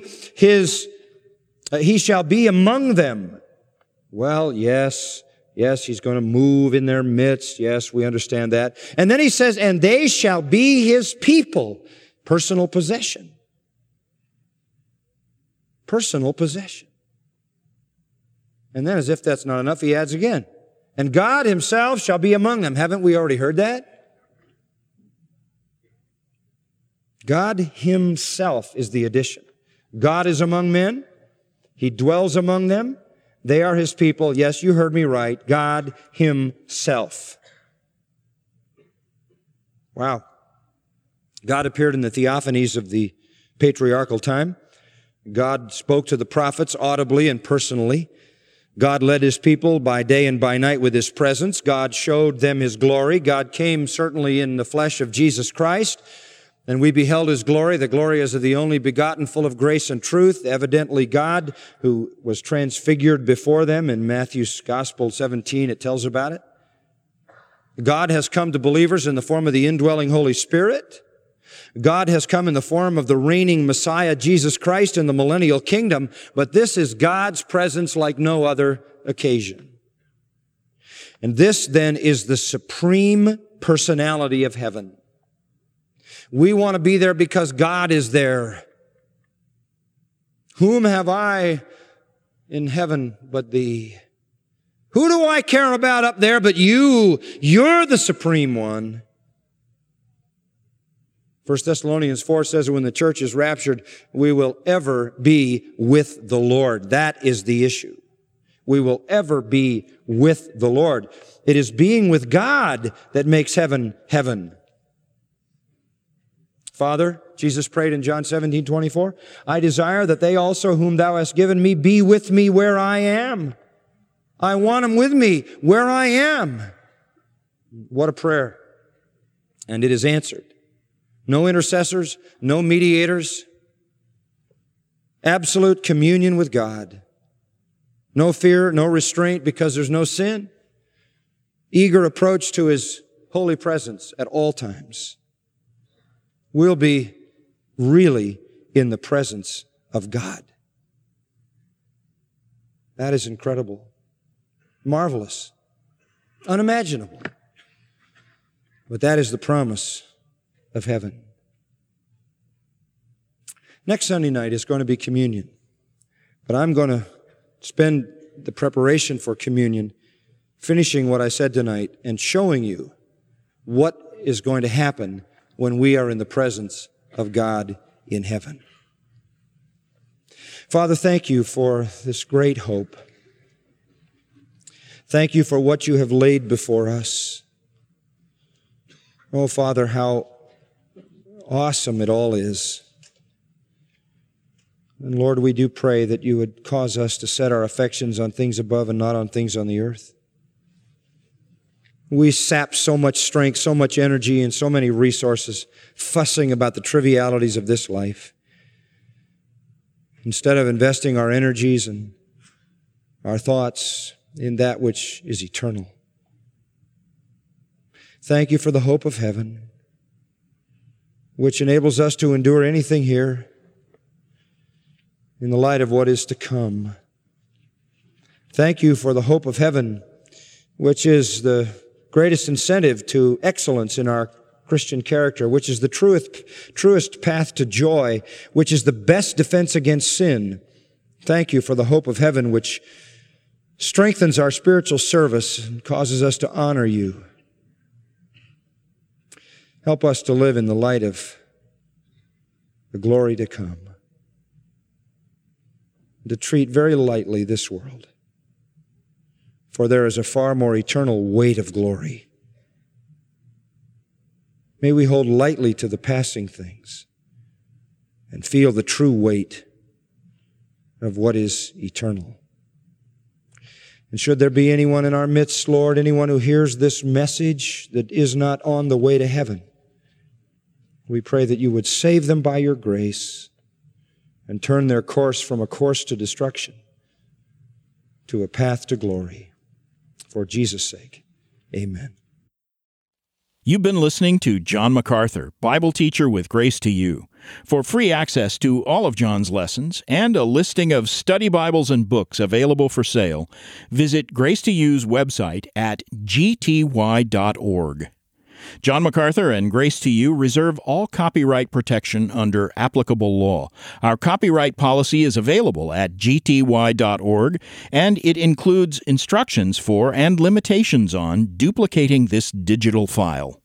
He shall be among them. Well, yes, He's going to move in their midst. Yes, we understand that. And then He says, and they shall be His people. Personal possession. Personal possession. And then, as if that's not enough, He adds again, and God Himself shall be among them. Haven't we already heard that? God Himself is the addition. God is among men. He dwells among them. They are His people. Yes, you heard me right. God Himself. Wow. God appeared in the theophanies of the patriarchal time. God spoke to the prophets audibly and personally. God led His people by day and by night with His presence. God showed them His glory. God came certainly in the flesh of Jesus Christ, and we beheld His glory. The glory is of the only begotten, full of grace and truth, evidently God, who was transfigured before them. In Matthew's Gospel 17, it tells about it. God has come to believers in the form of the indwelling Holy Spirit. God has come in the form of the reigning Messiah, Jesus Christ, in the millennial kingdom, but this is God's presence like no other occasion. And this then is the supreme personality of heaven. We want to be there because God is there. Whom have I in heaven but thee? Who do I care about up there but you? You're the supreme one. 1 Thessalonians 4 says that when the church is raptured, we will ever be with the Lord. That is the issue. We will ever be with the Lord. It is being with God that makes heaven heaven. Father, Jesus prayed in John 17:24, I desire that they also whom thou hast given me be with me where I am. I want them with me where I am. What a prayer. And it is answered. No intercessors, no mediators. Absolute communion with God. No fear, no restraint because there's no sin. Eager approach to His holy presence at all times. We'll be really in the presence of God. That is incredible, marvelous, unimaginable. But that is the promise of heaven. Next Sunday night is going to be communion. But I'm going to spend the preparation for communion finishing what I said tonight and showing you what is going to happen when we are in the presence of God in heaven. Father, thank you for this great hope. Thank you for what you have laid before us. Oh, Father, how awesome it all is. And Lord, we do pray that you would cause us to set our affections on things above and not on things on the earth. We sap so much strength, so much energy, and so many resources fussing about the trivialities of this life, instead of investing our energies and our thoughts in that which is eternal. Thank you for the hope of heaven, which enables us to endure anything here in the light of what is to come. Thank you for the hope of heaven, which is the greatest incentive to excellence in our Christian character, which is the truest path to joy, which is the best defense against sin. Thank you for the hope of heaven, which strengthens our spiritual service and causes us to honor you. Help us to live in the light of the glory to come, and to treat very lightly this world, for there is a far more eternal weight of glory. May we hold lightly to the passing things and feel the true weight of what is eternal. And should there be anyone in our midst, Lord, anyone who hears this message that is not on the way to heaven, we pray that you would save them by your grace and turn their course from a course to destruction to a path to glory. For Jesus' sake, amen. You've been listening to John MacArthur, Bible teacher with Grace to You. For free access to all of John's lessons and a listing of study Bibles and books available for sale, visit Grace to You's website at gty.org. John MacArthur and Grace to You reserve all copyright protection under applicable law. Our copyright policy is available at gty.org, and it includes instructions for and limitations on duplicating this digital file.